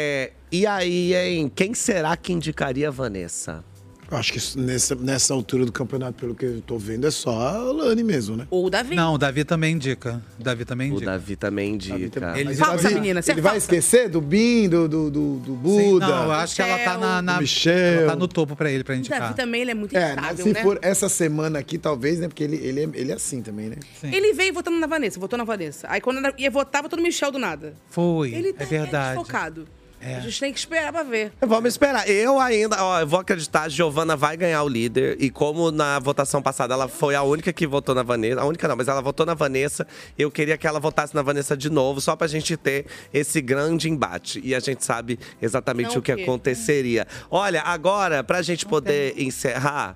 E aí, hein? Quem será que indicaria a Vanessa? Eu acho que nessa altura do campeonato, pelo que eu tô vendo, é só a Lani mesmo, né? Ou o Davi. Não, o Davi também indica. O Davi também indica. Ele falsa, menina. Você ele vai esquecer do Bin, do Buda? Sim, não, eu acho que ela tá Michel. Ela tá no topo pra ele, pra O indicar. Davi também, ele é muito instável, se né? for essa semana aqui, talvez, né? Porque ele é assim também, né? Sim. Ele veio votando na Vanessa, votou na Vanessa. Aí quando ela ia votar, votou no Michel do nada. Foi, Ele tá verdade. desfocado. A gente tem que esperar pra ver. Vamos esperar. Eu vou acreditar, a Giovana vai ganhar o líder. E como na votação passada ela foi a única que votou na Vanessa. A única não, mas ela votou na Vanessa. Eu queria que ela votasse na Vanessa de novo, só pra gente ter esse grande embate. E a gente sabe exatamente o que aconteceria. Olha, agora, pra gente poder encerrar…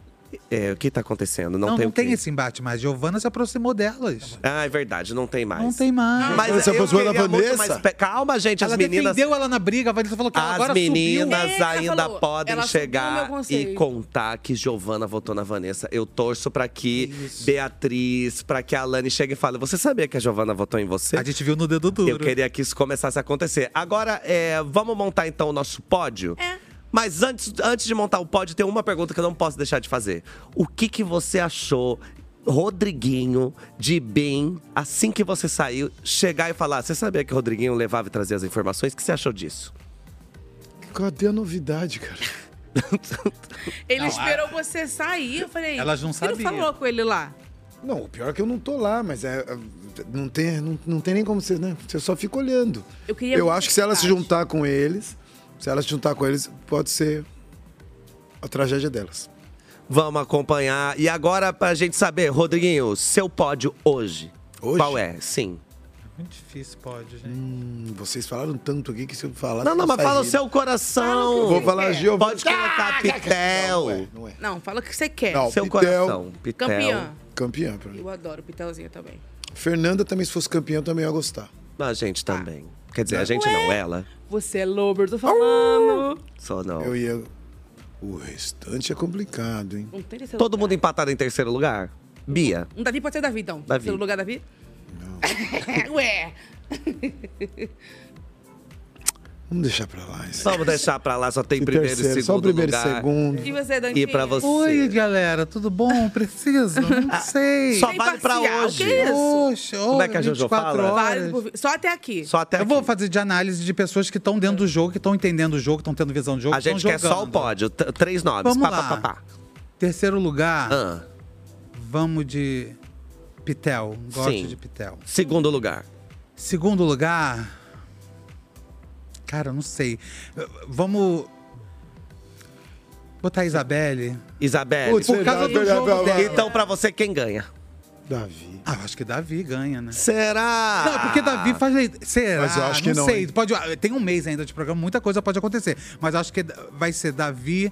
o que tá acontecendo? Não tem esse embate mais. Giovana se aproximou delas. Ah, é verdade, não tem mais. Não tem mais. Mas se aproximou da Vanessa? Calma, gente, as ela meninas… defendeu ela na briga, a Vanessa falou que ela agora As meninas subiu. ainda podem ela chegar subiu no meu e conceito. contar que Giovana votou na Vanessa. Eu torço pra que Beatriz, pra que a Alane chegue e fale: você sabia que a Giovana votou em você? A gente viu no dedo duro. Eu queria que isso começasse a acontecer. Agora, vamos montar então o nosso pódio? Mas antes de montar o pódio, tem uma pergunta que eu não posso deixar de fazer. O que você achou, Rodriguinho, de Bin, assim que você saiu, chegar e falar: você sabia que o Rodriguinho levava e trazia as informações? O que você achou disso? Cadê a novidade, cara? Ele esperou você sair. Eu falei, elas não sabiam. Você não falou com ele lá? Não, o pior é que eu não tô lá, mas não tem nem como você, né? Você só fica olhando. Eu acho que se ela se juntar com eles, pode ser a tragédia delas. Vamos acompanhar. E agora, pra gente saber, Rodriguinho, seu pódio hoje. Qual é? Sim. Muito difícil pódio, gente. Vocês falaram tanto aqui que se eu falar… Não, mas fala o seu coração. Eu vou falar Giovana. Pode colocar Pitel. Não é. Não, fala o que você quer. Não, Seu Pitel. coração. Pitel. Campeã pra mim. Eu adoro o Pitelzinho também. Fernanda também, se fosse campeã, eu também ia gostar. A gente também. Quer dizer, a gente não, ela. Você é lover, tô falando. Só não. Eu ia… O restante é complicado, hein? Não tem terceiro Todo lugar. mundo empatado em terceiro lugar? Bia. Um Davi pode ser Davi, então. Davi. Terceiro lugar, Davi? Não. Ué. Vamos deixar pra lá. Vamos deixar pra lá, só tem primeiro e segundo só o primeiro lugar. e segundo. E você, Dantinho? E pra você? Oi, galera, tudo bom? Preciso? Não sei. Só vale pra hoje. Que isso? Poxa, Como é que a Jojo 24 fala? horas. Só até aqui. Só até Eu aqui. vou fazer de análise de pessoas que estão dentro do jogo, que estão entendendo o jogo, que estão tendo visão do jogo. A gente quer só o pódio. 3 nomes. Vamos Pá, lá. pá, pá, pá. Terceiro lugar, Ah, vamos de Pitel. Gosto sim. de Pitel. Segundo lugar. Segundo lugar… Cara, eu não sei. Vamos botar a Isabelle. Isabelle. Putz, Por causa do jogo dela. Então, pra você, quem ganha? Davi. Ah, eu acho que Davi ganha, né? Será? Não, porque Davi faz… Será? Mas eu acho que não, sei. hein? Tem um mês ainda de programa, muita coisa pode acontecer. Mas eu acho que vai ser Davi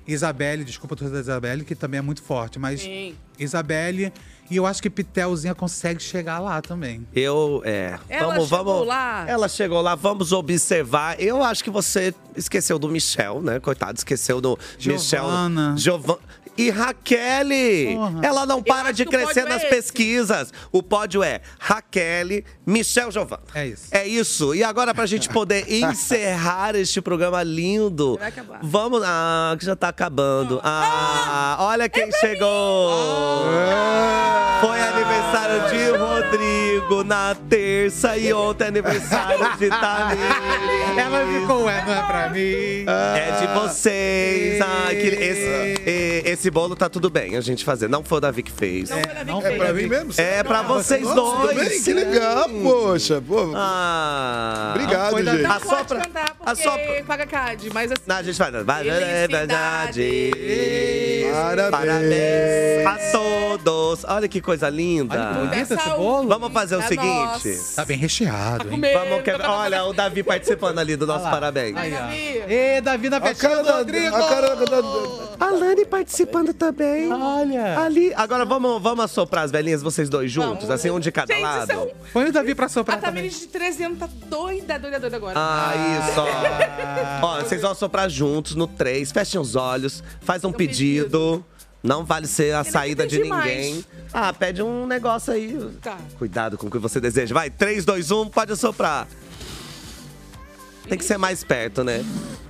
Isabelle, desculpa a torcida da Isabelle, que também é muito forte, mas Sim. Isabelle, e eu acho que Pitelzinha consegue chegar lá também. Ela chegou lá. Ela chegou lá, vamos observar. Eu acho que você esqueceu do Michel, né? Coitado, esqueceu do Giovana. Michel. E Raquel, ela não para de crescer nas pesquisas. O pódio é Raquel, Michel, Giovana. É isso. É isso. E agora, pra gente poder encerrar este programa lindo, Vai acabar. vamos. Que já tá acabando. Olha quem chegou! Foi aniversário de Rodrigo na terça e ontem é aniversário de Tamires. Ela ficou, não é pra mim. É de vocês. Esse bolo tá tudo bem a gente fazer. Não foi o Davi que fez. É pra mim mesmo? É pra vocês Nossa, dois. tudo bem? Que legal, poxa. Pô. Obrigado, Não gente. pode cantar porque paga CAD, mas assim... Não, a gente vai. Felicidade. Parabéns. A todos. Olha que coisa linda. Olha que bonito esse bolo. Vamos fazer o seguinte. Tá bem recheado, hein? Olha, o Davi participando ali do nosso parabéns. Aí, ó. Ê, Davi na festinha do Rodrigo. A Lani participando também. Olha. Ali. Agora vamos assoprar as velhinhas, vocês dois juntos, Vamos. assim, um de cada Gente, lado. Põe o Davi pra soprar A Tamires de 13 anos tá doida agora. Isso, ó. Ó, vocês vão soprar juntos no 3, fechem os olhos, faz um pedido. Não vale ser a saída de pedi ninguém. Pede um negócio aí. Tá. Cuidado com o que você deseja. Vai, 3, 2, 1, pode assoprar. Tem que ser mais perto, né?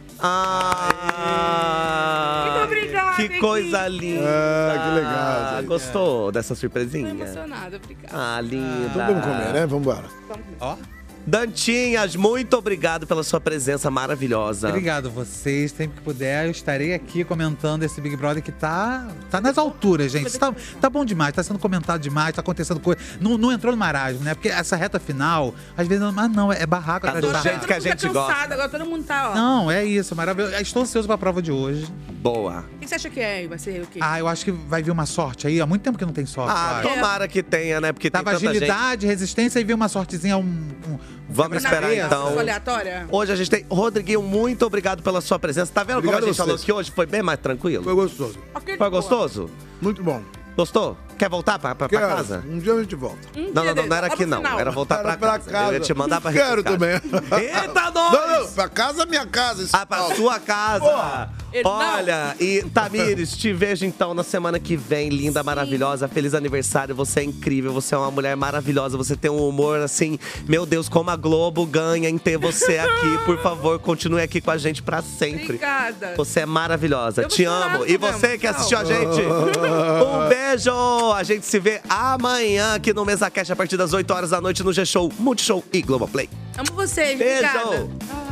Muito obrigada, que coisa linda. Que legal, gente. Gostou dessa Tô surpresinha? emocionada, obrigada. Linda. Então vamos comer, né? Vambora. Ó. Dantinhas, muito obrigado pela sua presença maravilhosa. Obrigado vocês. Sempre que puder, eu estarei aqui comentando esse Big Brother que tá nas alturas, gente. Tá bom demais, tá sendo comentado demais, tá acontecendo coisa. Não entrou no marasmo, né? Porque essa reta final, às vezes, não, é barraco atrás de do barraco. jeito que a gente gosta. Agora todo mundo tá, ó. Não, é isso, maravilhoso. Estou ansioso pra prova de hoje. Boa. O que você acha que é? Vai ser o quê? Eu acho que vai vir uma sorte aí. Há muito tempo que não tem sorte. eu acho. Tomara que tenha, né? Porque Tava tem tanta agilidade, resistência e veio uma sortezinha, Vamos esperar então. Aleatória? Hoje a gente tem. Rodriguinho, muito obrigado pela sua presença. Tá vendo Obrigado como a gente a falou vocês. que hoje foi bem mais tranquilo? Foi gostoso. Foi gostoso? Muito bom. Gostou? Quer voltar pra Quero. casa? Um dia a gente volta. Não era aqui não. Era voltar pra casa. Eu ia te mandar pra Quero também. Eita, nós! Não, pra casa, minha casa. Pra sua casa. Olha, e Tamires, te vejo então na semana que vem, linda, maravilhosa. Feliz aniversário, você é incrível, você é uma mulher maravilhosa, você tem um humor assim, meu Deus, como a Globo ganha em ter você aqui. Por favor, continue aqui com a gente pra sempre. Obrigada. Você é maravilhosa, te amo. E você que assistiu a gente, um beijo! A gente se vê amanhã aqui no MesaCast a partir das 8 horas da noite no G-Show, Multishow e Globoplay. Amo vocês, Beijo. obrigada.